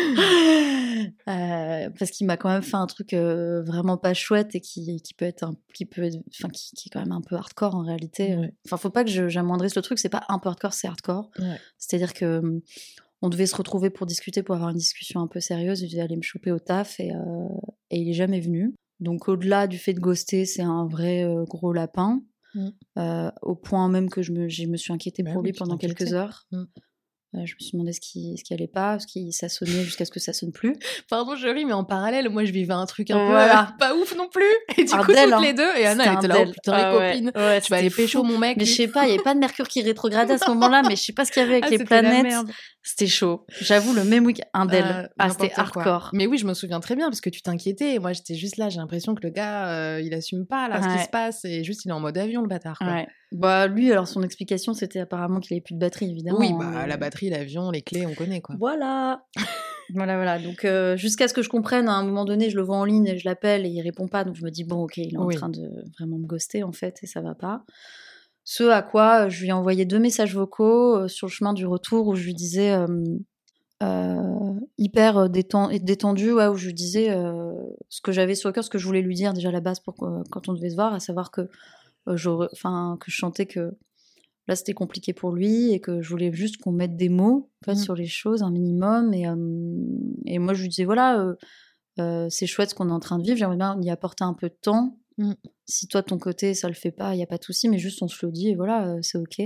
Euh, parce qu'il m'a quand même fait un truc euh, vraiment pas chouette et qui, qui peut être un qui peut être- enfin qui, qui est quand même un peu hardcore en réalité. Ouais. Enfin, faut pas que je- j'amoindrisse le truc, c'est pas un peu hardcore, c'est hardcore. Ouais. C'est-à-dire que hum, on devait se retrouver pour discuter, pour avoir une discussion un peu sérieuse. Il devait aller me choper au taf et, euh, et il est jamais venu. Donc au-delà du fait de ghoster, c'est un vrai euh, gros lapin. Mm. Euh, au point même que je me, je me suis inquiétée Bah pour oui, lui tu pendant quelques t'inquiétais. heures. Mm. Euh, je me suis demandé ce qui, ce qui allait pas, parce qu'il ça sonnait jusqu'à ce que ça sonne plus. Pardon, je ris, mais en parallèle, moi, je vivais un truc un Voilà. peu euh, pas ouf non plus. Et du Un coup, del, toutes hein. les deux, et Anna, C'était elle était un là, oh del. putain, les Ah ouais. copines. Ouais, Tu vas aller c'était pécho fou. mon mec. Mais lui. je sais pas, il n'y avait pas de Mercure qui rétrogradait à ce moment-là, mais je sais pas ce qu'il y avait avec Ah, les c'était la planètes. merde. C'était chaud. J'avoue, le même week-end, un del. Euh, ah, c'était n'importe quoi. hardcore. Mais oui, je me souviens très bien parce que tu t'inquiétais. Et moi, j'étais juste là. J'ai l'impression que le gars, euh, il assume pas là ce qui Ouais. se passe et juste il est en mode avion, le bâtard. Quoi. Ouais. Bah, lui, alors son explication, c'était apparemment qu'il avait plus de batterie, évidemment. Oui, hein, bah mais- la batterie, l'avion, les clés, on connaît quoi. Voilà. Voilà, voilà. Donc, euh, jusqu'à ce que je comprenne, à un moment donné, je le vois en ligne et je l'appelle et il répond pas. Donc, je me dis, bon, ok, il est en Oui. train de vraiment me ghoster, en fait, et ça va pas. Ce à quoi euh, je lui ai envoyé deux messages vocaux euh, sur le chemin du retour où je lui disais, euh, euh, hyper euh, déten- détendu, ouais, où je lui disais euh, ce que j'avais sur le cœur, ce que je voulais lui dire déjà à la base pour que- quand on devait se voir, à savoir que, euh, j'aurais- enfin, que je sentais que là c'était compliqué pour lui et que je voulais juste qu'on mette des mots en fait, Mm. sur les choses, un minimum. Et, euh, et moi je lui disais, voilà, euh, euh, c'est chouette ce qu'on est en train de vivre, j'aimerais bien y apporter un peu de temps. Mm. Si toi de ton côté ça le fait pas, il y a pas de souci, mais juste on se le dit et voilà, euh, c'est ok.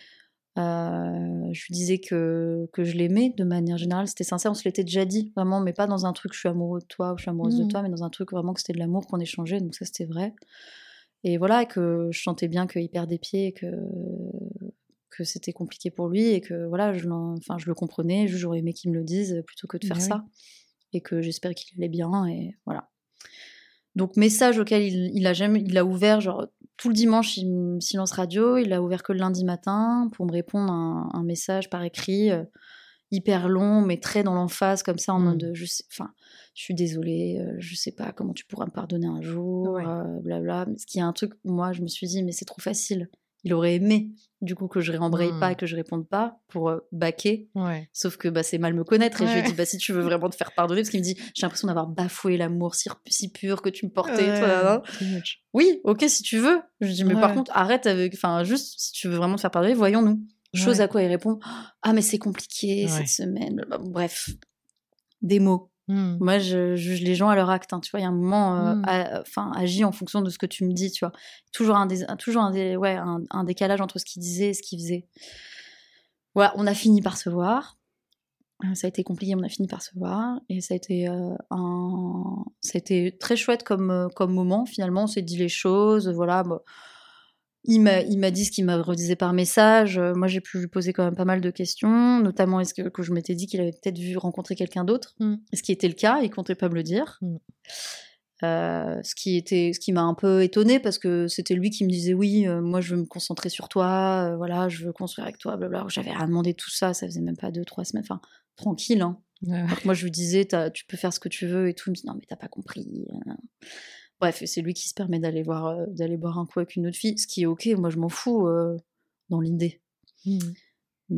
Euh, je lui disais que, que je l'aimais de manière générale, c'était sincère, on se l'était déjà dit vraiment, mais pas dans un truc je suis amoureux de toi ou je suis amoureuse Mhm. de toi, mais dans un truc vraiment que c'était de l'amour qu'on échangeait, donc ça c'était vrai. Et voilà, et que je sentais bien qu'il perdait pied et que, que c'était compliqué pour lui et que voilà, je, l'en- enfin, je le comprenais, juste j'aurais aimé qu'il me le dise plutôt que de faire Mais oui. ça. Et que j'espère qu'il allait bien et voilà. Donc message auquel il, il a jamais, il a ouvert genre tout le dimanche il, silence radio, il a ouvert que le lundi matin pour me répondre à un, un message par écrit euh, hyper long mais très dans l'emphase comme ça en Mm. mode je sais, enfin je suis désolée, euh, je sais pas comment tu pourras me pardonner un jour, Ouais. euh, blabla. Ce qui est un truc, moi je me suis dit mais c'est trop facile. Il aurait aimé du coup que je rembraye Mm. pas et que je réponde pas pour euh, baquer. Ouais. Sauf que bah, c'est mal me connaître et je lui ai Ouais. dit bah, si tu veux vraiment te faire pardonner, parce qu'il me dit j'ai l'impression d'avoir bafoué l'amour si, si pur que tu me portais. Ouais, toi, là, là. too much. Oui, ok si tu veux. Je lui dis mais par Ouais. contre arrête avec, enfin juste si tu veux vraiment te faire pardonner, voyons-nous. Chose Ouais. à quoi il répond ah mais c'est compliqué Ouais. cette semaine. Blablabla. Bref, des mots. Mm. Moi je juge les gens à leur acte. hein. Tu vois, il y a un moment, euh, Mm. à- enfin agis en fonction de ce que tu me dis. Tu vois, toujours un, dés- toujours un, dé- ouais, un, un décalage entre ce qu'il disait et ce qu'il faisait. Voilà, on a fini par se voir. Euh, Ça a été compliqué, on a fini par se voir. Et ça a été, euh, un... ça a été très chouette comme, euh, comme moment. Finalement, on s'est dit les choses. Voilà. Bon. Il m'a, il m'a dit ce qu'il m'a redisait par message. Euh, Moi, j'ai pu lui poser quand même pas mal de questions. Notamment, est-ce que, que je m'étais dit qu'il avait peut-être vu rencontrer quelqu'un d'autre. Mm. Ce qui était le cas, il comptait pas me le dire. Mm. Euh, ce qui était, ce qui m'a un peu étonnée parce que c'était lui qui me disait oui, euh, moi je veux me concentrer sur toi, euh, voilà, je veux construire avec toi, blablabla. J'avais rien demandé tout ça, ça faisait même pas deux trois semaines, enfin tranquille. Hein. Ouais. Donc moi je lui disais t'as- tu peux faire ce que tu veux et tout, il me dit non mais t'as pas compris. euh. Bref, et c'est lui qui se permet d'aller voir, euh, d'aller boire un coup avec une autre fille, ce qui est ok, moi je m'en fous euh, dans l'idée. Mm. Mais euh,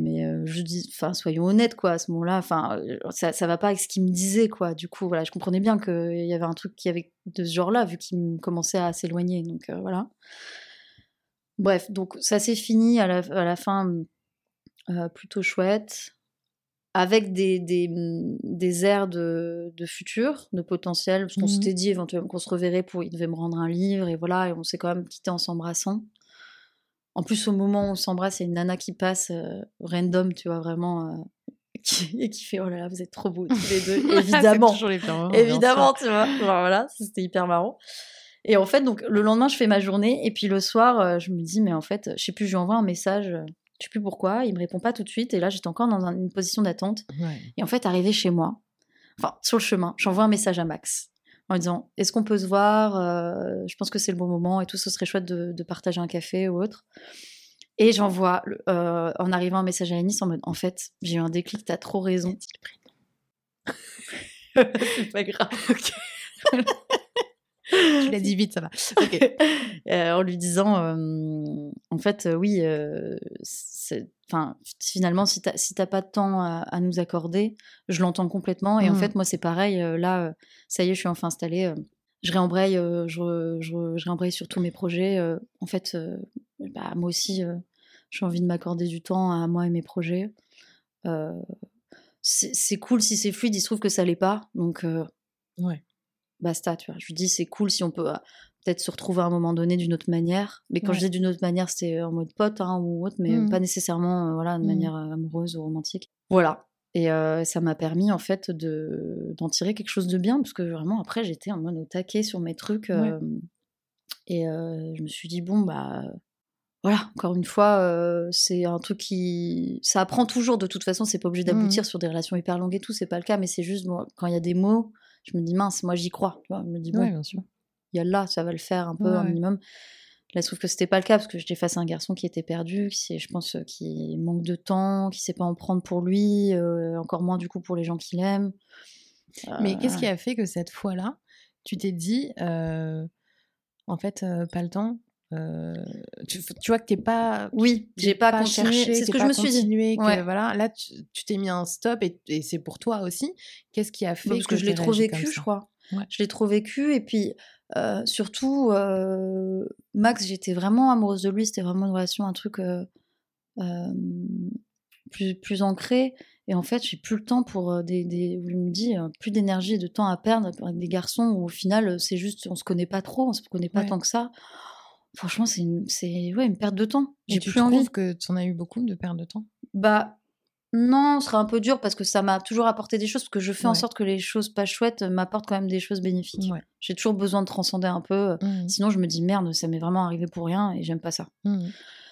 je dis, enfin, soyons honnêtes, quoi, à ce moment-là. Enfin, ça, ça va pas avec ce qu'il me disait, quoi. Du coup, voilà, je comprenais bien qu'il y avait un truc qui avait de ce genre-là, vu qu'il me commençait à s'éloigner. Donc, euh, voilà. Bref, donc ça s'est fini à la, à la fin euh, plutôt chouette, avec des, des, des airs de, de futur, de potentiel, parce qu'on Mhm. s'était dit éventuellement qu'on se reverrait pour, il devait me rendre un livre, et voilà, et on s'est quand même quitté en s'embrassant. En plus, au moment où on s'embrasse, il y a une nana qui passe, euh, random, tu vois, vraiment, euh, qui, et qui fait « Oh là là, vous êtes trop beaux tous les deux », évidemment. C'est toujours les pires moments, bien Évidemment, sûr. tu vois. Genre, voilà, c'était hyper marrant. Et en fait, donc, le lendemain, je fais ma journée, et puis le soir, euh, je me dis, mais en fait, je sais plus, je lui envoie un message, euh, je sais plus pourquoi, il me répond pas tout de suite, et là, j'étais encore dans un- une position d'attente. Ouais. Et en fait, arrivé chez moi, enfin, sur le chemin, j'envoie un message à Max, en lui disant, est-ce qu'on peut se voir? Euh, je pense que c'est le bon moment, et tout, ce serait chouette de, de partager un café ou autre. Et j'envoie, euh, en arrivant, un message à Anis en mode, en fait, j'ai eu un déclic, t'as trop raison. C'est pas grave. Tu l'as dit vite, ça va. Ok. Euh, en lui disant, euh, en fait, euh, oui, euh, c'est- enfin, finalement, si t'as si t'as pas de temps à, à nous accorder, je l'entends complètement. Et en Mhm. fait, moi, c'est pareil. euh, là, euh, ça y est, je suis enfin installée. euh, je réembraye, euh, je, re- je, re- je réembraye sur tous mes projets. euh, en fait, euh, bah, moi aussi, euh, j'ai envie de m'accorder du temps à moi et mes projets. Euh, c'est c'est cool si c'est fluide. Il se trouve que ça l'est pas, donc. euh, Ouais. Basta, tu vois. Je lui dis, c'est cool si on peut euh, peut-être se retrouver à un moment donné d'une autre manière. Mais quand Ouais. je dis d'une autre manière, c'était en mode pote hein, ou autre, mais Mhm. pas nécessairement euh, voilà, de Mhm. manière euh, amoureuse ou romantique. Voilà. Et euh, ça m'a permis, en fait, de, d'en tirer quelque chose de bien, parce que vraiment, après, j'étais en mode au taquet sur mes trucs. euh, Et euh, je me suis dit, bon, bah. Voilà, encore une fois, euh, c'est un truc qui. Ça apprend toujours, de toute façon, c'est pas obligé d'aboutir Mhm. sur des relations hyper longues et tout, c'est pas le cas, mais c'est juste, moi, quand il y a des mots, je me dis, mince, moi j'y crois. Tu vois, je me dis, bon, Ouais, bien sûr. il y a là, ça va le faire un peu, Ouais, un ouais. minimum. Là, je trouve que c'était pas le cas, parce que j'étais face à un garçon qui était perdu, qui, sait- je pense, euh, qui manque de temps, qui sait pas en prendre pour lui, euh, encore moins du coup pour les gens qu'il aime. Mais Euh, qu'est-ce qui a fait que cette fois-là, tu t'es dit, euh, en fait, euh, pas le temps euh, tu, tu vois que t'es pas. Oui, t'es j'ai pas, pas continué. cherché, C'est ce t'es que je pas me suis dit. continué, que Ouais. voilà, là, tu tu t'es mis un stop et, et c'est pour toi aussi. Qu'est-ce qui a fait Bah, parce que je t'aies l'ai trop réagi comme vécu, ça je crois. Ouais. Je l'ai trop vécu, et puis euh, surtout, euh, Max, j'étais vraiment amoureuse de lui, c'était vraiment une relation, un truc euh, euh, plus, plus ancré. Et en fait, j'ai plus le temps pour euh, des, des. Je me dis, euh, plus d'énergie et de temps à perdre avec des garçons où au final, euh, c'est juste, on se connaît pas trop, on se connaît pas Ouais. tant que ça. Franchement, c'est une, c'est, ouais, une perte de temps. Et J'ai tu plus envie. trouves que tu en as eu beaucoup de perte de temps Bah. Non, ce serait un peu dur parce que ça m'a toujours apporté des choses, parce que je fais en Ouais. sorte que les choses pas chouettes euh, m'apportent quand même des choses bénéfiques. Ouais. J'ai toujours besoin de transcender un peu, Mhm. sinon je me dis merde, ça m'est vraiment arrivé pour rien et j'aime pas ça. Mhm.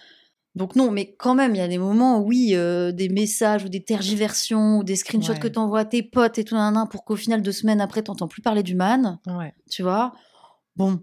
Donc non, mais quand même, il y a des moments où oui, euh, des messages ou des tergiversions ou des screenshots Ouais. que t'envoies à tes potes et tout, nan, nan, pour qu'au final, deux semaines après, t'entends plus parler du man, Ouais. tu vois. Bon,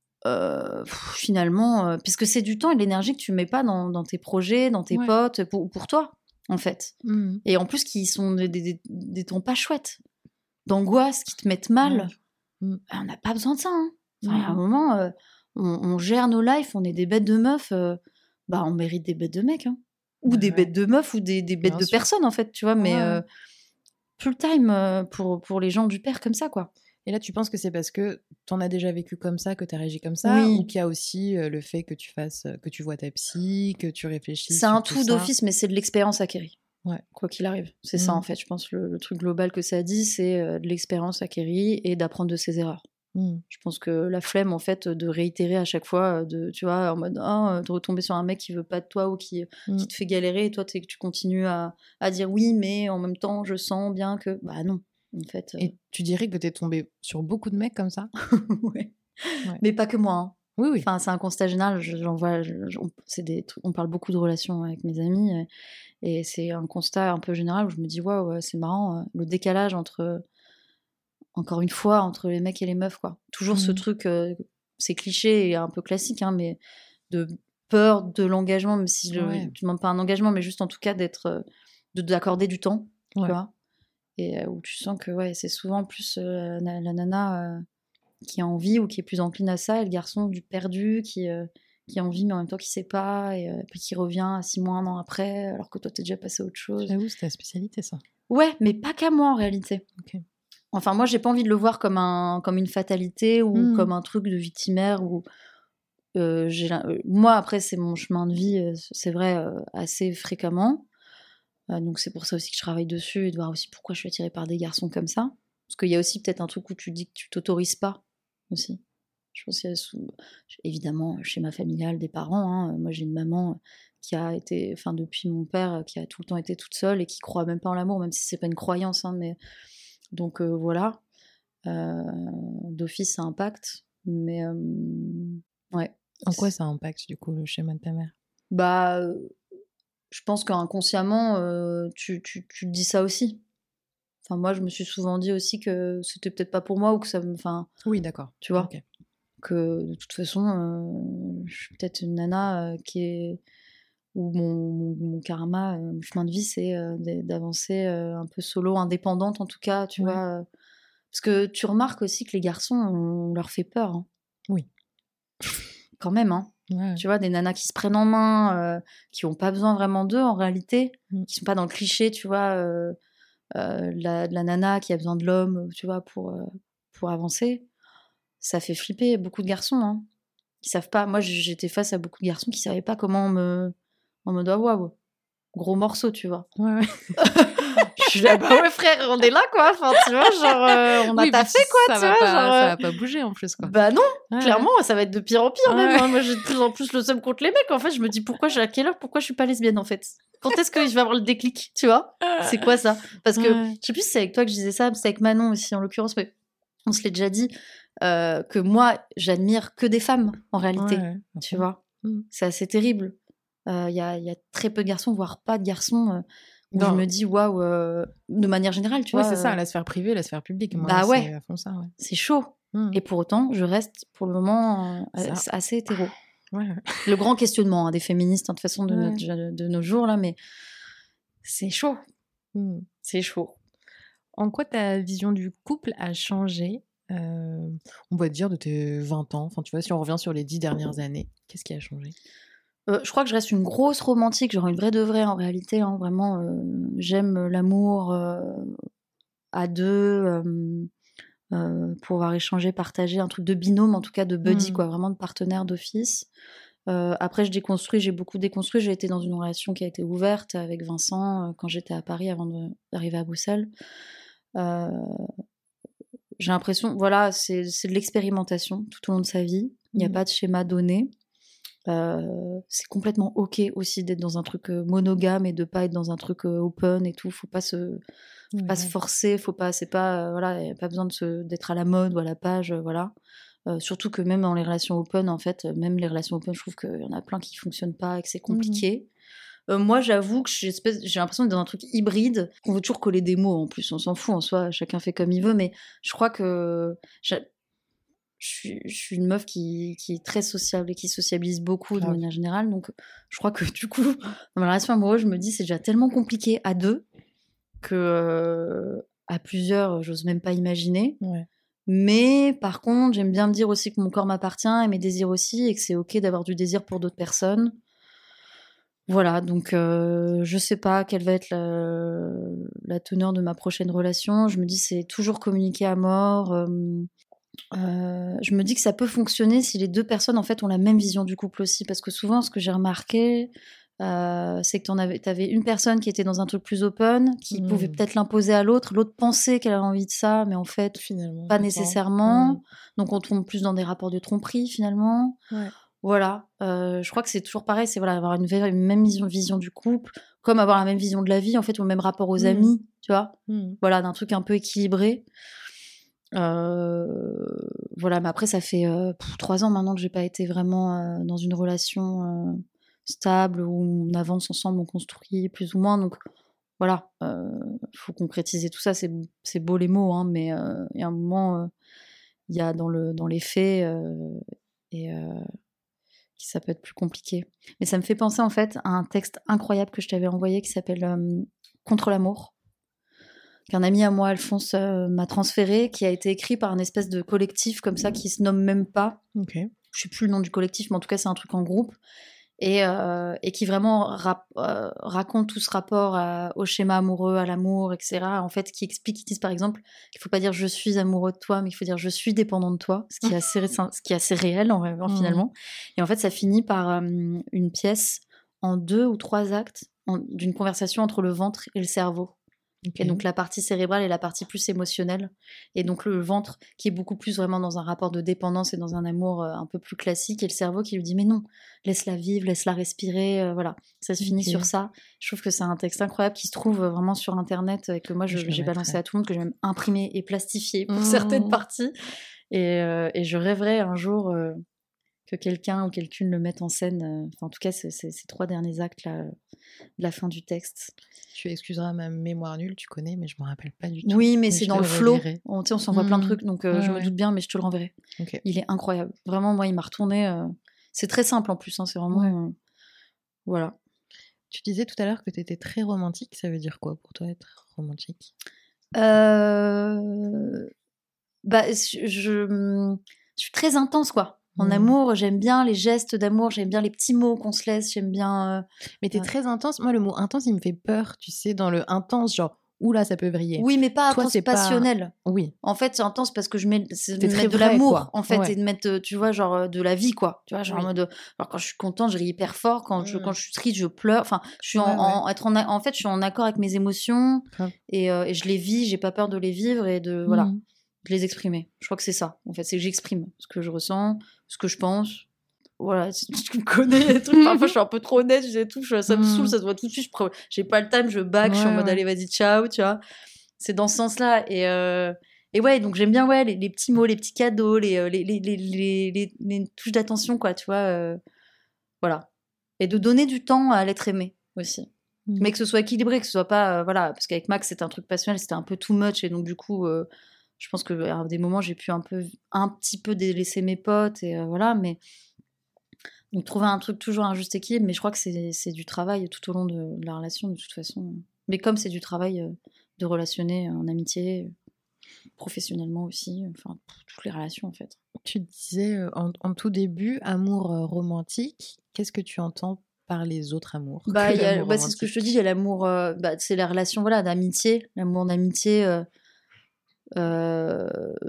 euh, pff, finalement, euh, puisque c'est du temps et de l'énergie que tu mets pas dans, dans tes projets, dans tes Ouais. potes, pour, pour toi, en fait. Mhm. Et en plus, qui sont des, des, des, des temps pas chouettes, d'angoisse, qui te mettent mal. Ouais. Mm. On n'a pas besoin de ça. Hein. Enfin, il y a un Mhm. moment, euh, on, on gère nos lives, on est des bêtes de meufs, euh, bah on mérite des bêtes de mecs. Hein. Ou Ouais, des ouais. bêtes de meufs, ou des, des bêtes Bien de sûr. personnes, en fait, tu vois. Mais Ouais, euh, ouais. plus le time euh, pour, pour les gens du père comme ça, quoi. Et là, tu penses que c'est parce que t'en as déjà vécu comme ça, que t'as réagi comme ça, Oui. ou qu'il y a aussi euh, le fait que tu fasses, euh, que tu vois ta psy, que tu réfléchisses C'est sur un tout tout ça. d'office, mais c'est de l'expérience acquérie. Ouais. Quoi qu'il arrive. C'est ça, Mhm. en fait. Je pense le, le truc global que ça dit, c'est euh, de l'expérience acquérie et d'apprendre de ses erreurs. Mhm. Je pense que la flemme, en fait, de réitérer à chaque fois, de, tu vois, en mode, ah, de retomber sur un mec qui veut pas de toi ou qui, Mhm. qui te fait galérer, et toi, t'es- tu continues à, à dire oui, mais en même temps, je sens bien que. Bah non, en fait. euh, Et tu dirais que t'es tombée sur beaucoup de mecs comme ça ouais. Ouais. Mais pas que moi. Hein. Oui, oui. Enfin, c'est un constat général. je- J'en vois. je- je- on, c'est des trucs- on parle beaucoup de relations avec mes amis, euh, et c'est un constat un peu général où je me dis, waouh, ouais, c'est marrant, euh, le décalage entre. Encore une fois, entre les mecs et les meufs, quoi. Toujours ce Mhm. truc, euh, c'est cliché et un peu classique, hein, mais de peur de l'engagement, même si je Ouais. ne demande pas un engagement, mais juste en tout cas d'être, euh, de d'accorder du temps, tu Ouais. vois. Et euh, où tu sens que ouais, c'est souvent plus euh, la, la nana euh, qui a envie ou qui est plus encline à ça, et le garçon du perdu qui, euh, qui a envie, mais en même temps qui sait pas, et euh, puis qui revient à six mois, un an après, alors que toi, t'es déjà passé à autre chose. J'avoue, c'est ta spécialité, ça. Ouais, mais pas qu'à moi, en réalité. Ok. Enfin, moi, j'ai pas envie de le voir comme, un, comme une fatalité ou Mmh. comme un truc de victimaire. Ou, euh, j'ai, l'im- euh, moi, après, c'est mon chemin de vie, euh, c'est vrai, euh, assez fréquemment. Euh, donc, c'est pour ça aussi que je travaille dessus et de voir aussi pourquoi je suis attirée par des garçons comme ça. Parce qu'il y a aussi peut-être un truc où tu dis que tu t'autorises pas aussi. Je pense qu'il y a sous... évidemment schéma familial des parents. Hein. Moi, j'ai une maman qui a été, enfin, depuis mon père, qui a tout le temps été toute seule et qui croit même pas en l'amour, même si c'est pas une croyance, hein, mais. Donc euh, voilà, euh, d'office ça impacte, mais euh, ouais. En quoi ça impacte du coup le schéma de ta mère? Bah, euh, je pense qu'inconsciemment, euh, tu, tu, tu te dis ça aussi. Enfin, moi, je me suis souvent dit aussi que c'était peut-être pas pour moi ou que ça me. Enfin, Oui, d'accord. tu vois, Ok. que de toute façon, euh, je suis peut-être une nana euh, qui est. Où mon, mon, mon karma, euh, mon chemin de vie, c'est euh, d'avancer euh, un peu solo, indépendante en tout cas, tu Ouais. vois. euh, Parce que tu remarques aussi que les garçons, on leur fait peur. Hein. Oui. Quand même, hein. Ouais. Tu vois, des nanas qui se prennent en main, euh, qui n'ont pas besoin vraiment d'eux en réalité, Mm. qui sont pas dans le cliché, tu vois, euh, euh, la, de la nana qui a besoin de l'homme, tu vois, pour, euh, pour avancer. Ça fait flipper beaucoup de garçons, hein, qui savent pas. Moi, j'étais face à beaucoup de garçons qui savaient pas comment me... En mode, ah, waouh, gros morceau, tu vois. Ouais, ouais. Je suis là, bah ouais, frère, on est là, quoi. Enfin, tu vois, genre, euh, on a Oui, taffé, puis quoi, ça tu va vois. pas, genre, ça euh, va pas bouger en plus, quoi. Bah non, Ouais, clairement, ça va être de pire en pire, même. Ouais. hein. Moi, j'ai de plus en plus le seum contre les mecs. En fait, je me dis, pourquoi, j'ai à quelle heure, pourquoi je suis pas lesbienne, en fait? Quand est-ce que je vais avoir le déclic, tu vois? C'est quoi ça? Parce que, Ouais. je sais plus si c'est avec toi que je disais ça, c'est avec Manon aussi, en l'occurrence, mais on se l'est déjà dit, euh, que moi, j'admire que des femmes, en réalité. Ouais, ouais. Tu vois? Mm. C'est assez terrible. Il euh, y, a, y a très peu de garçons, voire pas de garçons, euh, où Non. je me dis, waouh, euh, de manière générale, tu Ouais, vois. c'est ça, euh, la sphère privée, la sphère publique. Moi, Bah c'est ouais. à fond ça, ouais. c'est chaud. Mm. Et pour autant, je reste pour le moment euh, Ça. as- assez hétéro. Ouais, ouais. Le grand questionnement hein, des féministes, hein, de toute façon, de, Ouais. notre- de nos jours, là, mais c'est chaud. Mm. C'est chaud. En quoi ta vision du couple a changé, euh, on va dire, de tes vingt ans? Enfin, tu vois, si on revient sur les dix dernières années, qu'est-ce qui a changé? Euh, je crois que je reste une grosse romantique, genre une vraie de vraie en réalité. Hein, vraiment, euh, j'aime l'amour euh, à deux, euh, euh, pouvoir échanger, partager, un truc de binôme, en tout cas de buddy, Mm. quoi, vraiment de partenaire d'office. Euh, après, je déconstruis, j'ai beaucoup déconstruit. J'ai été dans une relation qui a été ouverte avec Vincent euh, quand j'étais à Paris avant de- d'arriver à Bruxelles. Euh, j'ai l'impression, voilà, c'est c'est de l'expérimentation tout au long de sa vie. Il n'y a Mhm. pas de schéma donné. Euh, c'est complètement ok aussi d'être dans un truc euh, monogame et de pas être dans un truc euh, open et tout. Faut pas se, faut Ouais, pas se ouais. forcer. Faut pas, c'est pas, euh, voilà, y a pas besoin de se, d'être à la mode ou à la page, euh, voilà. Euh, surtout que même dans les relations open, en fait, euh, même les relations open, je trouve qu'il y en a plein qui fonctionnent pas et que c'est compliqué. Euh, moi, j'avoue que j'ai espèce- j'ai l'impression d'être dans un truc hybride. On veut toujours coller des mots en plus, on s'en fout en soi, chacun fait comme il veut, mais je crois que j'a- je suis, je suis une meuf qui, qui est très sociable et qui sociabilise beaucoup de Grave. manière générale, donc je crois que du coup, dans ma relation amoureuse, je me dis c'est déjà tellement compliqué à deux que euh, à plusieurs, j'ose même pas imaginer. Ouais. Mais par contre, j'aime bien me dire aussi que mon corps m'appartient et mes désirs aussi, et que c'est ok d'avoir du désir pour d'autres personnes. Voilà, donc euh, je sais pas quelle va être la, la teneur de ma prochaine relation. Je me dis c'est toujours communiquer à mort. Euh, euh, je me dis que ça peut fonctionner si les deux personnes en fait ont la même vision du couple aussi, parce que souvent ce que j'ai remarqué, euh, c'est que t'en avais, t'avais une personne qui était dans un truc plus open, qui Mmh. pouvait peut-être l'imposer à l'autre, l'autre pensait qu'elle avait envie de ça, mais en fait Finalement. pas je nécessairement. Mmh. Donc on tombe plus dans des rapports de tromperie finalement. Ouais. Voilà, euh, je crois que c'est toujours pareil, c'est voilà, avoir une, vraie- une même vision, vision du couple, comme avoir la même vision de la vie, en fait, ou le même rapport aux Mhm. amis, tu vois. Mmh. Voilà, d'un truc un peu équilibré. Euh, voilà, mais après, ça fait euh, pff, trois ans maintenant que j'ai pas été vraiment euh, dans une relation euh, stable où on avance ensemble, on construit plus ou moins. Donc voilà, euh, faut concrétiser tout ça. C'est, c'est beau les mots, hein, mais euh, il y a un moment, euh, il y a dans, le, dans les faits euh, et euh, ça peut être plus compliqué. Mais ça me fait penser en fait à un texte incroyable que je t'avais envoyé qui s'appelle euh, Contre l'amour, qu'un ami à moi, Alphonse, euh, m'a transféré, qui a été écrit par un espèce de collectif comme ça qui se nomme même pas, Ok. je sais plus le nom du collectif, mais en tout cas c'est un truc en groupe. Et, euh, et qui vraiment rap, euh, raconte tout ce rapport à, au schéma amoureux, à l'amour, et cetera. En fait, qui explique, qui disent par exemple qu'il faut pas dire je suis amoureux de toi, mais il faut dire je suis dépendant de toi, ce qui est assez, ce qui est assez réel en, en, finalement. Et en fait, ça finit par euh, une pièce en deux ou trois actes en, d'une conversation entre le ventre et le cerveau. Okay. Et donc la partie cérébrale et la partie plus émotionnelle. Et donc le ventre qui est beaucoup plus vraiment dans un rapport de dépendance et dans un amour euh, un peu plus classique. Et le cerveau qui lui dit mais non, laisse-la vivre, laisse-la respirer. Euh, voilà, ça se finit okay. sur ça. Je trouve que c'est un texte incroyable qui se trouve vraiment sur Internet et que moi je, je j'ai balancé à tout le monde, que j'ai même imprimé et plastifié pour mmh. certaines parties. Et, euh, et je rêverais un jour... Euh, que quelqu'un ou quelqu'une le mette en scène. Euh, enfin, en tout cas, c'est, c'est, ces trois derniers actes là, euh, de la fin du texte. Tu excuseras ma mémoire nulle, tu connais, mais je me rappelle pas du tout. Oui, mais, mais c'est dans le flow. On, on s'envoie mmh. plein de trucs, donc euh, ouais, je ouais. me doute bien, mais je te le renverrai. Okay. Il est incroyable. Vraiment, moi, il m'a retourné. Euh... C'est très simple en plus, hein, c'est vraiment. Ouais. Euh... Voilà. Tu disais tout à l'heure que tu étais très romantique. Ça veut dire quoi pour toi être romantique ? euh... Bah, je, je... je suis très intense, quoi. En mmh. amour, j'aime bien les gestes d'amour, j'aime bien les petits mots qu'on se laisse, j'aime bien... Euh, mais t'es euh... très intense. Moi, le mot intense, il me fait peur, tu sais, dans le intense, genre, oula, ça peut vriller. Oui, mais pas Toi, intense c'est passionnel. Pas... Oui. En fait, c'est intense parce que je mets, c'est de mettre de vrai, l'amour, quoi. En fait, ouais. et de mettre, tu vois, genre, de la vie, quoi. Tu vois, genre, oui. en mode... Alors, quand je suis contente, je ris hyper fort. Quand, mmh. je, quand je suis triste, je pleure. Enfin, je suis en, ouais, en, ouais. être en, en fait, je suis en accord avec mes émotions ouais. et, euh, et je les vis, j'ai pas peur de les vivre et de... Mmh. Voilà. De les exprimer. Je crois que c'est ça. En fait, c'est que j'exprime ce que je ressens, ce que je pense. Voilà, tu me connais les trucs. Parfois, je suis un peu trop honnête, je dis tout, je, ça me saoule, ça se voit tout de suite. Je, j'ai pas le time, je back, ouais, je suis en mode ouais. allez, vas-y, ciao, tu vois. C'est dans ce sens-là. Et, euh, et ouais, donc j'aime bien ouais, les, les petits mots, les petits cadeaux, les, les, les, les, les, les, les touches d'attention, quoi, tu vois. Euh, voilà. Et de donner du temps à l'être aimé aussi. Mmh. Mais que ce soit équilibré, que ce soit pas. Euh, voilà, parce qu'avec Max, c'était un truc passionnel, c'était un peu too much. Et donc, du coup. Euh, Je pense qu'à des moments, j'ai pu un, peu, un petit peu délaisser mes potes, et euh, voilà, mais... Donc, trouver un truc, toujours un juste équilibre, mais je crois que c'est, c'est du travail tout au long de, de la relation, de toute façon. Mais comme c'est du travail euh, de relationner en amitié, professionnellement aussi, enfin, toutes les relations, en fait. Tu disais, euh, en, en tout début, amour euh, romantique. Qu'est-ce que tu entends par les autres amours ? Bah, y a, bah c'est ce que je te dis, il y a l'amour... Euh, bah, c'est la relation, voilà, d'amitié, l'amour d'amitié... Euh, Euh...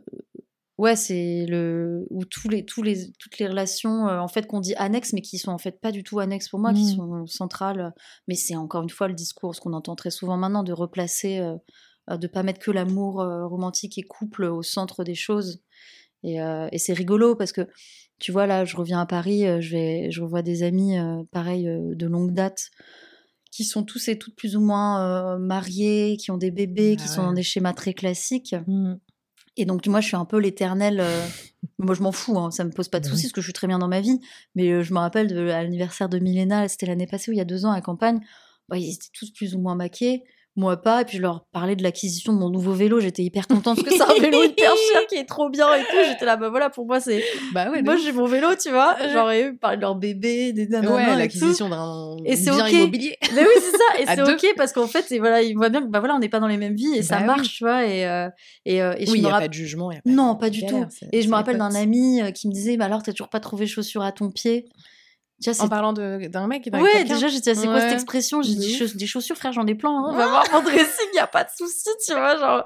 ouais, c'est le où tous les tous les toutes les relations euh, en fait qu'on dit annexes mais qui sont en fait pas du tout annexes pour moi, mmh. qui sont centrales, mais c'est encore une fois le discours, ce qu'on entend très souvent maintenant, de replacer euh, de pas mettre que l'amour euh, romantique et couple au centre des choses. Et, euh, et c'est rigolo parce que tu vois, là je reviens à Paris, euh, je vais je revois des amis euh, pareil euh, de longue date qui sont tous et toutes plus ou moins euh, mariés, qui ont des bébés, ah qui ouais. sont dans des schémas très classiques. Mmh. Et donc, moi, je suis un peu l'éternelle... Euh... moi, je m'en fous, hein, ça me pose pas de soucis, parce que je suis très bien dans ma vie. Mais euh, je me rappelle de l'anniversaire de Milena, c'était l'année passée, ou il y a deux ans, à la campagne. Bah, ils étaient tous plus ou moins maqués. Moi pas, et puis je leur parlais de l'acquisition de mon nouveau vélo, j'étais hyper contente parce que c'est un vélo hyper cher qui est trop bien et tout, j'étais là, bah voilà, pour moi c'est... Bah ouais, moi j'ai mon vélo, tu vois, genre eux parlaient de leur bébé, des nananas ouais, et l'acquisition tout. d'un et c'est bien okay. immobilier. Mais oui, c'est ça, et c'est deux. ok parce qu'en fait, et voilà, ils voient bien que bah voilà, on n'est pas dans les mêmes vies et bah ça marche, oui. tu vois, et, euh, et, euh, et oui, il n'y a rapp... pas de jugement, y a pas non, de... pas du galère, tout. c'est, et je c'est me rappelle d'un ami qui me disait, bah alors t'as toujours pas trouvé chaussures à ton pied? Vois, en parlant de, d'un mec d'un ouais, quelqu'un. déjà, j'étais c'est ouais. quoi cette expression? J'ai dit des chaussures, frère, j'en ai plein. Hein. On va voir mon dressing, y a pas de souci, tu vois. Genre,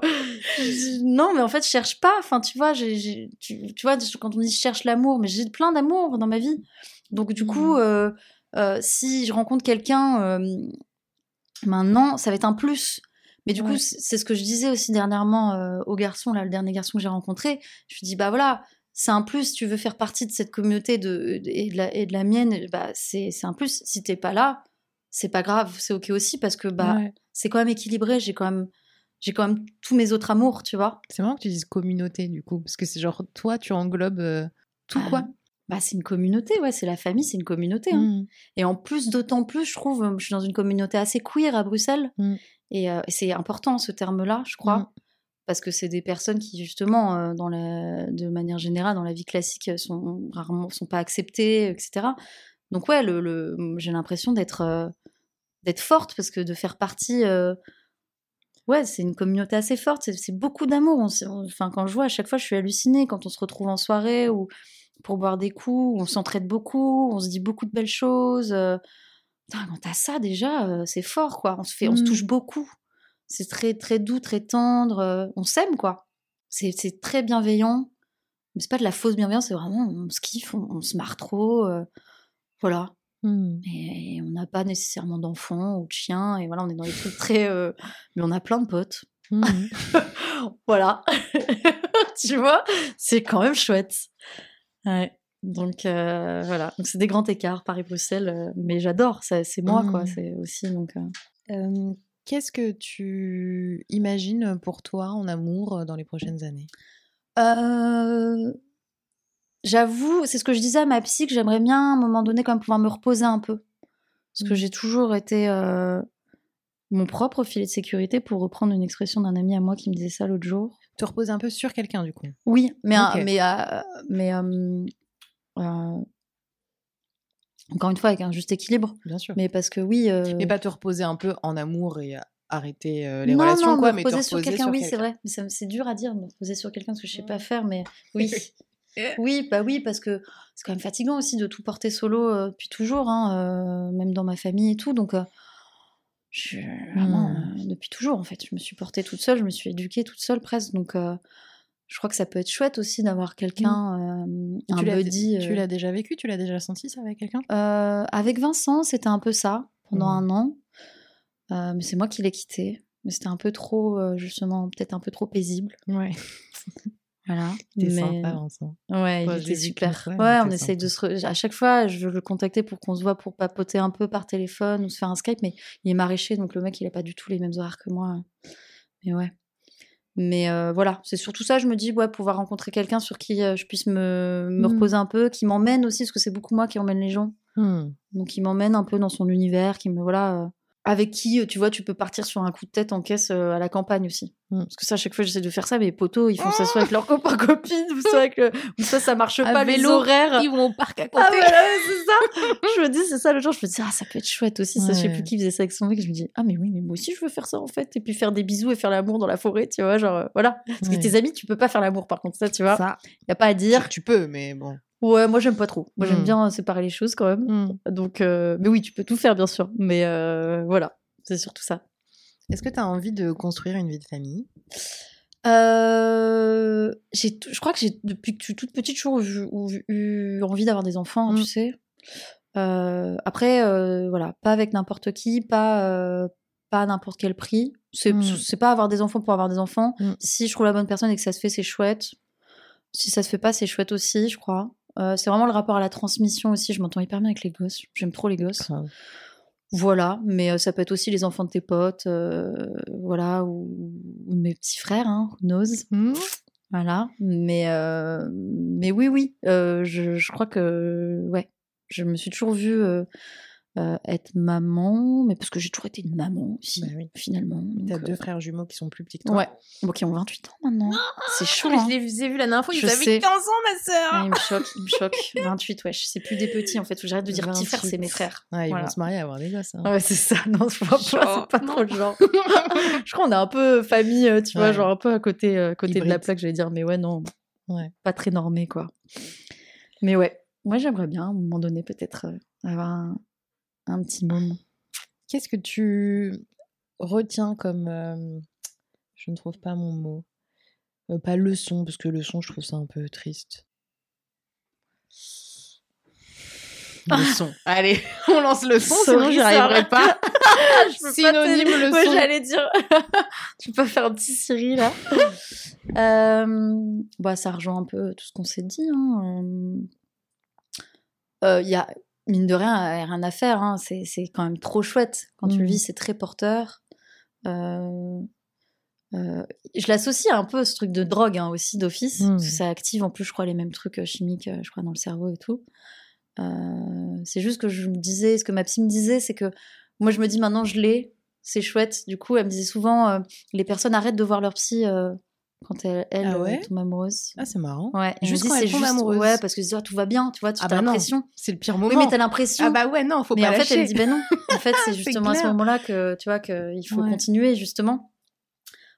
non, mais en fait, je cherche pas. Enfin, tu vois, j'ai, j'ai, tu, tu vois, quand on dit je cherche l'amour, mais j'ai plein d'amour dans ma vie. Donc, du mmh. coup, euh, euh, si je rencontre quelqu'un euh, maintenant, ça va être un plus. Mais du ouais. coup, c'est ce que je disais aussi dernièrement euh, au garçon, là, le dernier garçon que j'ai rencontré. Je lui dis, bah voilà. C'est un plus, si tu veux faire partie de cette communauté de, de, et, de la, et de la mienne, bah c'est, c'est un plus. Si t'es pas là, c'est pas grave, c'est ok aussi parce que bah ouais. c'est quand même équilibré. J'ai quand même, j'ai quand même tous mes autres amours, tu vois. C'est marrant que tu dises communauté du coup, parce que c'est genre toi, tu englobes euh, tout euh, quoi. Bah c'est une communauté, ouais, c'est la famille, c'est une communauté. Hein. Mmh. Et en plus, d'autant plus, je trouve, je suis dans une communauté assez queer à Bruxelles, mmh. et, euh, et c'est important ce terme-là, je crois. Mmh. Parce que c'est des personnes qui, justement, euh, dans la, de manière générale, dans la vie classique, sont rarement sont pas acceptées, et cetera. Donc ouais, le, le, j'ai l'impression d'être, euh, d'être forte, parce que de faire partie... Euh, ouais, c'est une communauté assez forte, c'est, c'est beaucoup d'amour. On, on, enfin, quand je vois, à chaque fois, je suis hallucinée quand on se retrouve en soirée, ou, pour boire des coups, on s'entraide beaucoup, on se dit beaucoup de belles choses. Euh... Putain, quand t'as ça, déjà, euh, c'est fort, quoi. On se, fait, mmh. on se touche beaucoup. C'est très, très doux, très tendre. Euh, on s'aime, quoi. C'est, c'est très bienveillant. Mais c'est pas de la fausse bienveillance, c'est vraiment, on se kiffe, on, on se marre trop. Euh, voilà. Mmh. Et, et on n'a pas nécessairement d'enfants ou de chiens. Et voilà, on est dans des trucs très... Euh... Mais on a plein de potes. Mmh. Voilà. Tu vois, c'est quand même chouette. Ouais. Donc, euh, voilà. Donc, c'est des grands écarts, Paris-Bruxelles. Euh, mais j'adore, ça, c'est moi, mmh. quoi. C'est aussi, donc... Euh... Euh, qu'est-ce que tu imagines pour toi en amour dans les prochaines années ? Euh... J'avoue, c'est ce que je disais à ma psy, que j'aimerais bien, à un moment donné, quand même pouvoir me reposer un peu. Parce mmh. que j'ai toujours été euh, mon propre filet de sécurité, pour reprendre une expression d'un ami à moi qui me disait ça l'autre jour. Te reposer un peu sur quelqu'un, du coup. Oui, mais... Okay. Un, mais, euh, mais euh, euh, encore une fois, avec un juste équilibre. Bien sûr. Mais parce que oui... Euh... Mais pas te reposer un peu en amour et arrêter euh, les non, relations, non, quoi, me mais te reposer sur quelqu'un, sur oui, quelqu'un. c'est vrai. Mais ça, c'est dur à dire, me reposer sur quelqu'un, parce que je sais pas faire, mais oui. Oui, bah oui, parce que c'est quand même fatigant aussi de tout porter solo euh, depuis toujours, hein, euh, même dans ma famille et tout. Donc, euh, je, vraiment, mmh. euh, depuis toujours, en fait. Je me suis portée toute seule, je me suis éduquée toute seule presque. Donc, euh, je crois que ça peut être chouette aussi d'avoir quelqu'un, mmh. euh, un tu buddy. L'as, euh... Tu l'as déjà vécu ? Tu l'as déjà senti, ça, avec quelqu'un ? euh, Avec Vincent, c'était un peu ça, pendant mmh. un an. Euh, mais c'est moi qui l'ai quitté. Mais c'était un peu trop, euh, justement, peut-être un peu trop paisible. Ouais. Voilà. C'était mais... sympa, Vincent. Ouais, Toi, il était super. Ouais, ouais, on essaye de se... Re... À chaque fois, je veux le contacter pour qu'on se voit pour papoter un peu par téléphone ou se faire un Skype, mais il est maraîcher, donc le mec, il a pas du tout les mêmes horaires que moi. Mais ouais. Mais euh, voilà, c'est surtout ça, je me dis, ouais, pouvoir rencontrer quelqu'un sur qui euh, je puisse me, me mmh. reposer un peu, qui m'emmène aussi, parce que c'est beaucoup moi qui emmène les gens. Mmh. Donc, qui m'emmène un peu dans son univers, qui me... Voilà... Euh... avec qui, tu vois, tu peux partir sur un coup de tête en caisse euh, à la campagne aussi. Mm. Parce que ça, à chaque fois, j'essaie de faire ça, mais les potos, ils font ça soit avec leurs copains, copines, ou soit avec le... ou soit ça marche pas, les horaires. Ils vont au parc à côté. Ah voilà, c'est ça. Je me dis, c'est ça, le jour, je me dis, ah, ça peut être chouette aussi. Ouais. Ça, je sais plus qui faisait ça avec son mec. Je me dis, ah, mais oui, mais moi aussi, je veux faire ça, en fait. Et puis faire des bisous et faire l'amour dans la forêt, tu vois, genre, euh, voilà. Parce ouais. que tes amis, tu peux pas faire l'amour, par contre, ça, tu vois. Ça. Y a pas à dire. Tu peux, mais bon. Ouais, moi j'aime pas trop. Moi mm. j'aime bien séparer les choses quand même. Mm. Donc, euh... mais oui, tu peux tout faire, bien sûr. Mais euh, voilà. C'est surtout ça. Est-ce que tu as envie de construire une vie de famille ? euh, j'ai t- Je crois que j'ai, depuis que je suis toute petite, toujours eu, eu, eu envie d'avoir des enfants, mmh. tu sais. Euh, après, euh, voilà, pas avec n'importe qui, pas, euh, pas à n'importe quel prix. C'est, mmh. c'est pas avoir des enfants pour avoir des enfants. Mmh. Si je trouve la bonne personne et que ça se fait, c'est chouette. Si ça se fait pas, c'est chouette aussi, je crois. Euh, c'est vraiment le rapport à la transmission aussi. Je m'entends hyper bien avec les gosses. J'aime trop les gosses. Ah. Voilà, mais euh, ça peut être aussi les enfants de tes potes, euh, voilà, ou, ou de mes petits frères, hein, who knows. Mmh. Voilà, mais, euh, mais oui, oui, euh, je, je crois que, ouais, je me suis toujours vue euh, euh, être maman, mais parce que j'ai toujours été une maman aussi, bah oui. finalement. T'as donc, deux euh... frères jumeaux qui sont plus petits que toi. Ouais, bon, qui ont vingt-huit ans maintenant. Oh, c'est chaud. Je les ai vus la dernière fois, ils je avaient sais. quinze ans, ma sœur. Ouais, il me choque, il me choque. vingt-huit, ouais, c'est plus des petits en fait. Faut que j'arrête de dire vingt-huit. Petits frères, c'est mes frères. Ouais, ils voilà. vont se marier, avoir des gosses. Hein. Ouais, c'est ça. Non, je vois pas, c'est pas trop le genre. Je crois qu'on est un peu famille, tu vois, ouais. genre un peu à côté, euh, côté de la plaque, j'allais dire, mais ouais, non, ouais. pas très normé, quoi. Mais ouais, moi j'aimerais bien, à un moment donné, peut-être euh, avoir un, un petit moment. Qu'est-ce que tu retiens comme... Euh, je ne trouve pas mon mot. Euh, pas leçon, parce que leçon, je trouve ça un peu triste. Leçon. Allez, on lance le son, sinon j'y arriverai pas. Je peux Synonyme pas le ouais, son. J'allais dire... tu peux faire un petit Cyril, là. euh... bah, ça rejoint un peu tout ce qu'on s'est dit. Il hein. euh, y a... Mine de rien, rien à faire, hein. c'est, c'est quand même trop chouette. Quand mmh. tu le vis, c'est très porteur. Euh, euh, je l'associe un peu à ce truc de drogue hein, aussi, d'office. Mmh. Parce que ça active en plus, je crois, les mêmes trucs chimiques, je crois, dans le cerveau et tout. Euh, c'est juste que je me disais, ce que ma psy me disait, c'est que moi, je me dis maintenant, je l'ai, c'est chouette. Du coup, elle me disait souvent, euh, les personnes arrêtent de voir leur psy... Euh, quand elle, elle ah ouais tombe amoureuse. Ah, c'est marrant. Ouais. Juste dis, quand elle tombe juste, amoureuse. Ouais, parce que tu dis, oh, tout va bien, tu vois, tu ah as bah l'impression. Non. C'est le pire moment. Oui, mais t'as l'impression. Ah bah ouais, non, faut mais pas lâcher. Mais en lâcher. fait, elle dit, ben non. En fait, c'est justement c'est à ce moment-là que, tu vois, qu'il faut ouais. continuer, justement.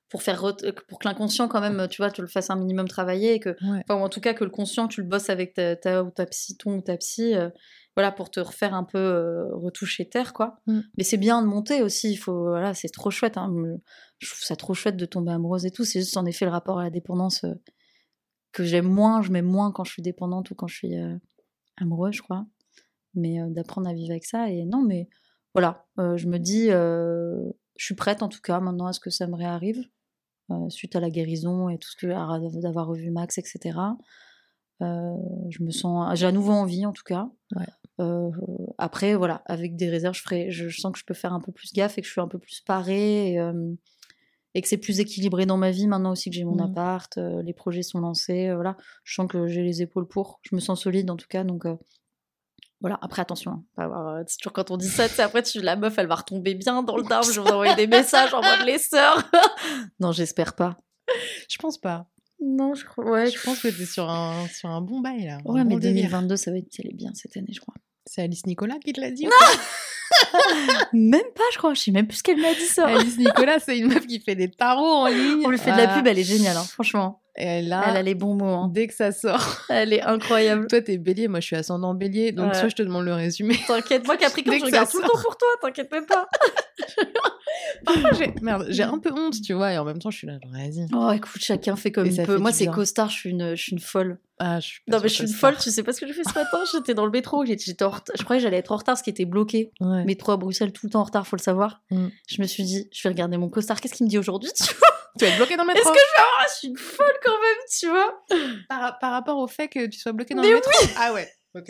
pour faire re- pour que l'inconscient quand même, tu vois, te le fasse un minimum travailler et que, Ouais. enfin, ou en tout cas que le conscient tu le bosses avec ta, ta ou ta psy, ton ou ta psy, euh, voilà, pour te refaire un peu euh, retoucher terre, quoi. Mm. Mais c'est bien de monter aussi, il faut, voilà, c'est trop chouette. Hein. Je trouve ça trop chouette de tomber amoureuse et tout. C'est juste en effet le rapport à la dépendance euh, que j'aime moins, je m'aime moins quand je suis dépendante ou quand je suis euh, amoureuse, je crois. Mais euh, d'apprendre à vivre avec ça. Et non, mais voilà, euh, je me dis, euh, je suis prête en tout cas maintenant à ce que ça me réarrive, euh, suite à la guérison et tout ce que d'avoir revu Max, et cetera. Euh, je me sens, j'ai à nouveau envie en tout cas. Ouais. Euh, après, voilà, avec des réserves, je, ferai, je, je sens que je peux faire un peu plus gaffe et que je suis un peu plus parée et, euh, et que c'est plus équilibré dans ma vie maintenant aussi que j'ai mon Mmh. appart, euh, les projets sont lancés, euh, voilà. Je sens que j'ai les épaules pour, je me sens solide en tout cas, donc euh, voilà. Après, attention, hein, pas avoir, euh, c'est toujours quand on dit ça, tu sais, après tu, la meuf elle va retomber bien dans le down, je vais vous envoyer des messages en mode les sœurs. Non, j'espère pas. Je pense pas. Non, je crois, ouais. Je pense que t'es sur un, sur un bon bail, là. un Ouais, bon mais délire. deux mille vingt-deux, ça va être, elle est bien cette année, je crois. C'est Alice Nicolas qui te l'a dit ou Même pas, je crois. Je sais même plus ce qu'elle m'a dit ça. pas Alice Nicolas, c'est une meuf qui fait des tarots en ligne. On lui fait de la Ah. pub, elle est géniale, hein, franchement. Et là, Elle a les bons mots. Hein. dès que ça sort, Elle est incroyable. toi t'es bélier, moi je suis ascendant bélier, donc Ouais. soit je te demande le résumé. T'inquiète, moi Capricorne, Dès je que regarde ça tout le sort. temps pour toi, t'inquiète même pas. Parfois, j'ai... Merde, j'ai un peu honte, tu vois, et en même temps je suis là, genre, vas-y. Oh, écoute, chacun fait comme Et il ça peut. fait Moi, du c'est bien. costard, je suis une, je suis une folle. Ah, je suis pas Non, mais je sur suis une Costard. folle, tu sais pas ce que j'ai fait ce matin. J'étais dans le métro, j'étais j'étais en retard. Je croyais que j'allais être en retard, ce qui était bloqué. Ouais. Métro à Bruxelles, tout le temps en retard, faut le savoir. Mm. Je me suis dit, je vais regarder mon costard, qu'est-ce qu'il me dit aujourd'hui, tu vois. Tu vas être bloqué dans le Est-ce métro que je vais avoir... Je suis une folle quand même, tu vois. par, par rapport au fait que tu sois bloqué dans Mais le métro Ah ouais, ok.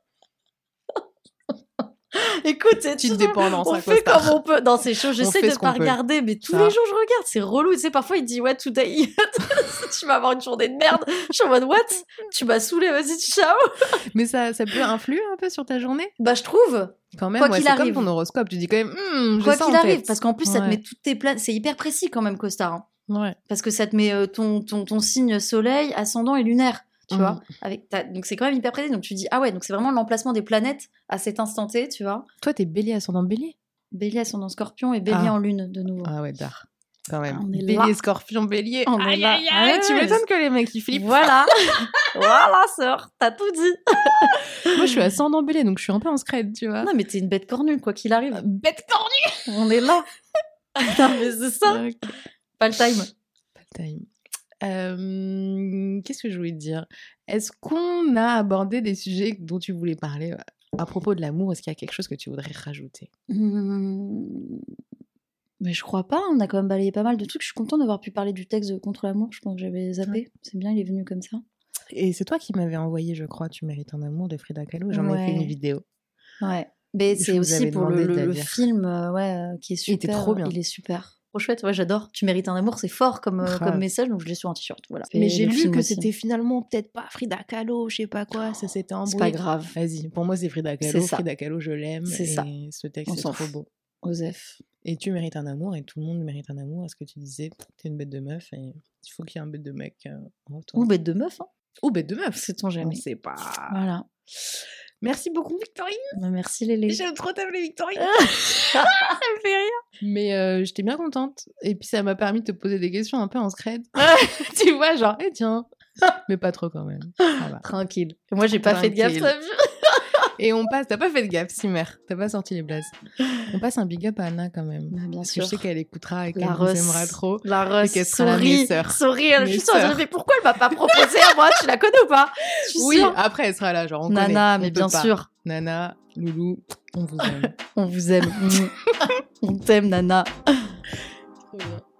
Écoute, c'est Petite dépendance, on un fait costard. comme on peut. Non, c'est chaud, j'essaie fait de ce pas qu'on peut. regarder, mais tous Ça. les jours je regarde, c'est relou. Tu sais, parfois il dit, ouais, today, tu vas avoir une journée de merde. Je suis en mode, what? Tu m'as saoulé, vas-y, ciao. Mais ça, ça peut influer un peu sur ta journée Bah, je trouve. quand même. Quoi Ouais, qu'il c'est arrive. comme ton horoscope, tu dis quand même, hmm, j'ai Quoi ça qu'il en arrive, tête. parce qu'en plus, ça te Ouais. met toutes tes planètes. C'est hyper précis quand même, costard. Hein. Ouais. Parce que ça te met euh, ton, ton, ton signe soleil, ascendant et lunaire. Tu Mhm. vois, avec ta... donc c'est quand même hyper précis. Donc tu dis, ah ouais, donc c'est vraiment l'emplacement des planètes à cet instant T, tu vois. Toi, t'es bélier ascendant bélier Bélier ascendant scorpion et bélier Ah. en lune de nouveau. Ah ouais, d'art. Quand même. On est bélier, là. scorpion, bélier. On est aïe, là. aïe, aïe, Ouais, tu ouais, m'étonnes que les mecs ils flippent. Voilà, voilà, sœur, t'as tout dit. Moi, je suis ascendant bélier, donc je suis un peu en scred, tu vois. Non, mais t'es une bête cornue, quoi qu'il arrive. Bête cornue. On est là. Non, mais c'est ça. Ok. Pas le time. Pas le time. Euh, Qu'est-ce que je voulais te dire Est-ce qu'on a abordé des sujets dont tu voulais parler euh, à propos de l'amour? Est-ce qu'il y a quelque chose que tu voudrais rajouter? Hmm. Mais je crois pas. On a quand même balayé pas mal de trucs. Je suis contente d'avoir pu parler du texte de Contre l'amour. Je pense que j'avais zappé. C'est bien, il est venu comme ça. Et c'est toi qui m'avais envoyé, je crois, Tu mérites un amour de Frida Kahlo. J'en ai Ouais. fait une vidéo. Ouais. Mais Je c'est vous aussi avais pour le, demandé de le- la le lire. film, euh, ouais, euh, qui est Il super. était trop bien. Il est super. Trop chouette. Ouais, j'adore. Tu mérites un amour. C'est fort comme, euh, Grave. comme message. Donc je l'ai sur un t-shirt. Voilà. Mais Et j'ai le lu film que aussi. c'était finalement peut-être pas Frida Kahlo, je sais pas quoi, ça s'était embrouillé. C'est pas grave. Vas-y, pour moi c'est Frida Kahlo. C'est ça. Frida Kahlo, je l'aime. C'est et ça. ce texte On est s'en trop fout. beau. Osef. Et tu mérites un amour, et tout le monde mérite un amour. Est-ce que tu disais, t'es une bête de meuf, et il faut qu'il y ait un bête de mec euh, en retour. Ou bête de meuf. Hein. Ou bête de meuf. C'est ton On jamais. sait pas. Voilà. Merci beaucoup, Victorine. Bah, merci Lélé. J'aime trop t'appeler Victorine. Ça me fait rire. Mais euh, j'étais bien contente. Et puis ça m'a permis de te poser des questions un peu en scred. Tu vois, genre, eh tiens. Mais pas trop quand même. Ça va. Tranquille. Moi, j'ai pas fait de gaffe, Tranquille. t'as vu. Et on passe, t'as pas fait de gaffe, Simer. T'as pas sorti les blazes. On passe un big up à Anna quand même. Bah, bien Parce que sûr. je sais qu'elle écoutera et qu'elle La nous Russ. aimera trop. La Et Russ, qu'elle sera la souris, mes sœurs. souris, elle Mes je suis sûre, elle sœurs. dit, mais pourquoi elle m'a pas proposé à moi? Tu la connais ou pas? Je suis Oui, sûre. après elle sera là, genre on Nana, connaît, on mais peut bien pas. sûr. Nana, Loulou, on vous aime. On vous aime. On t'aime, Nana. Trop bien.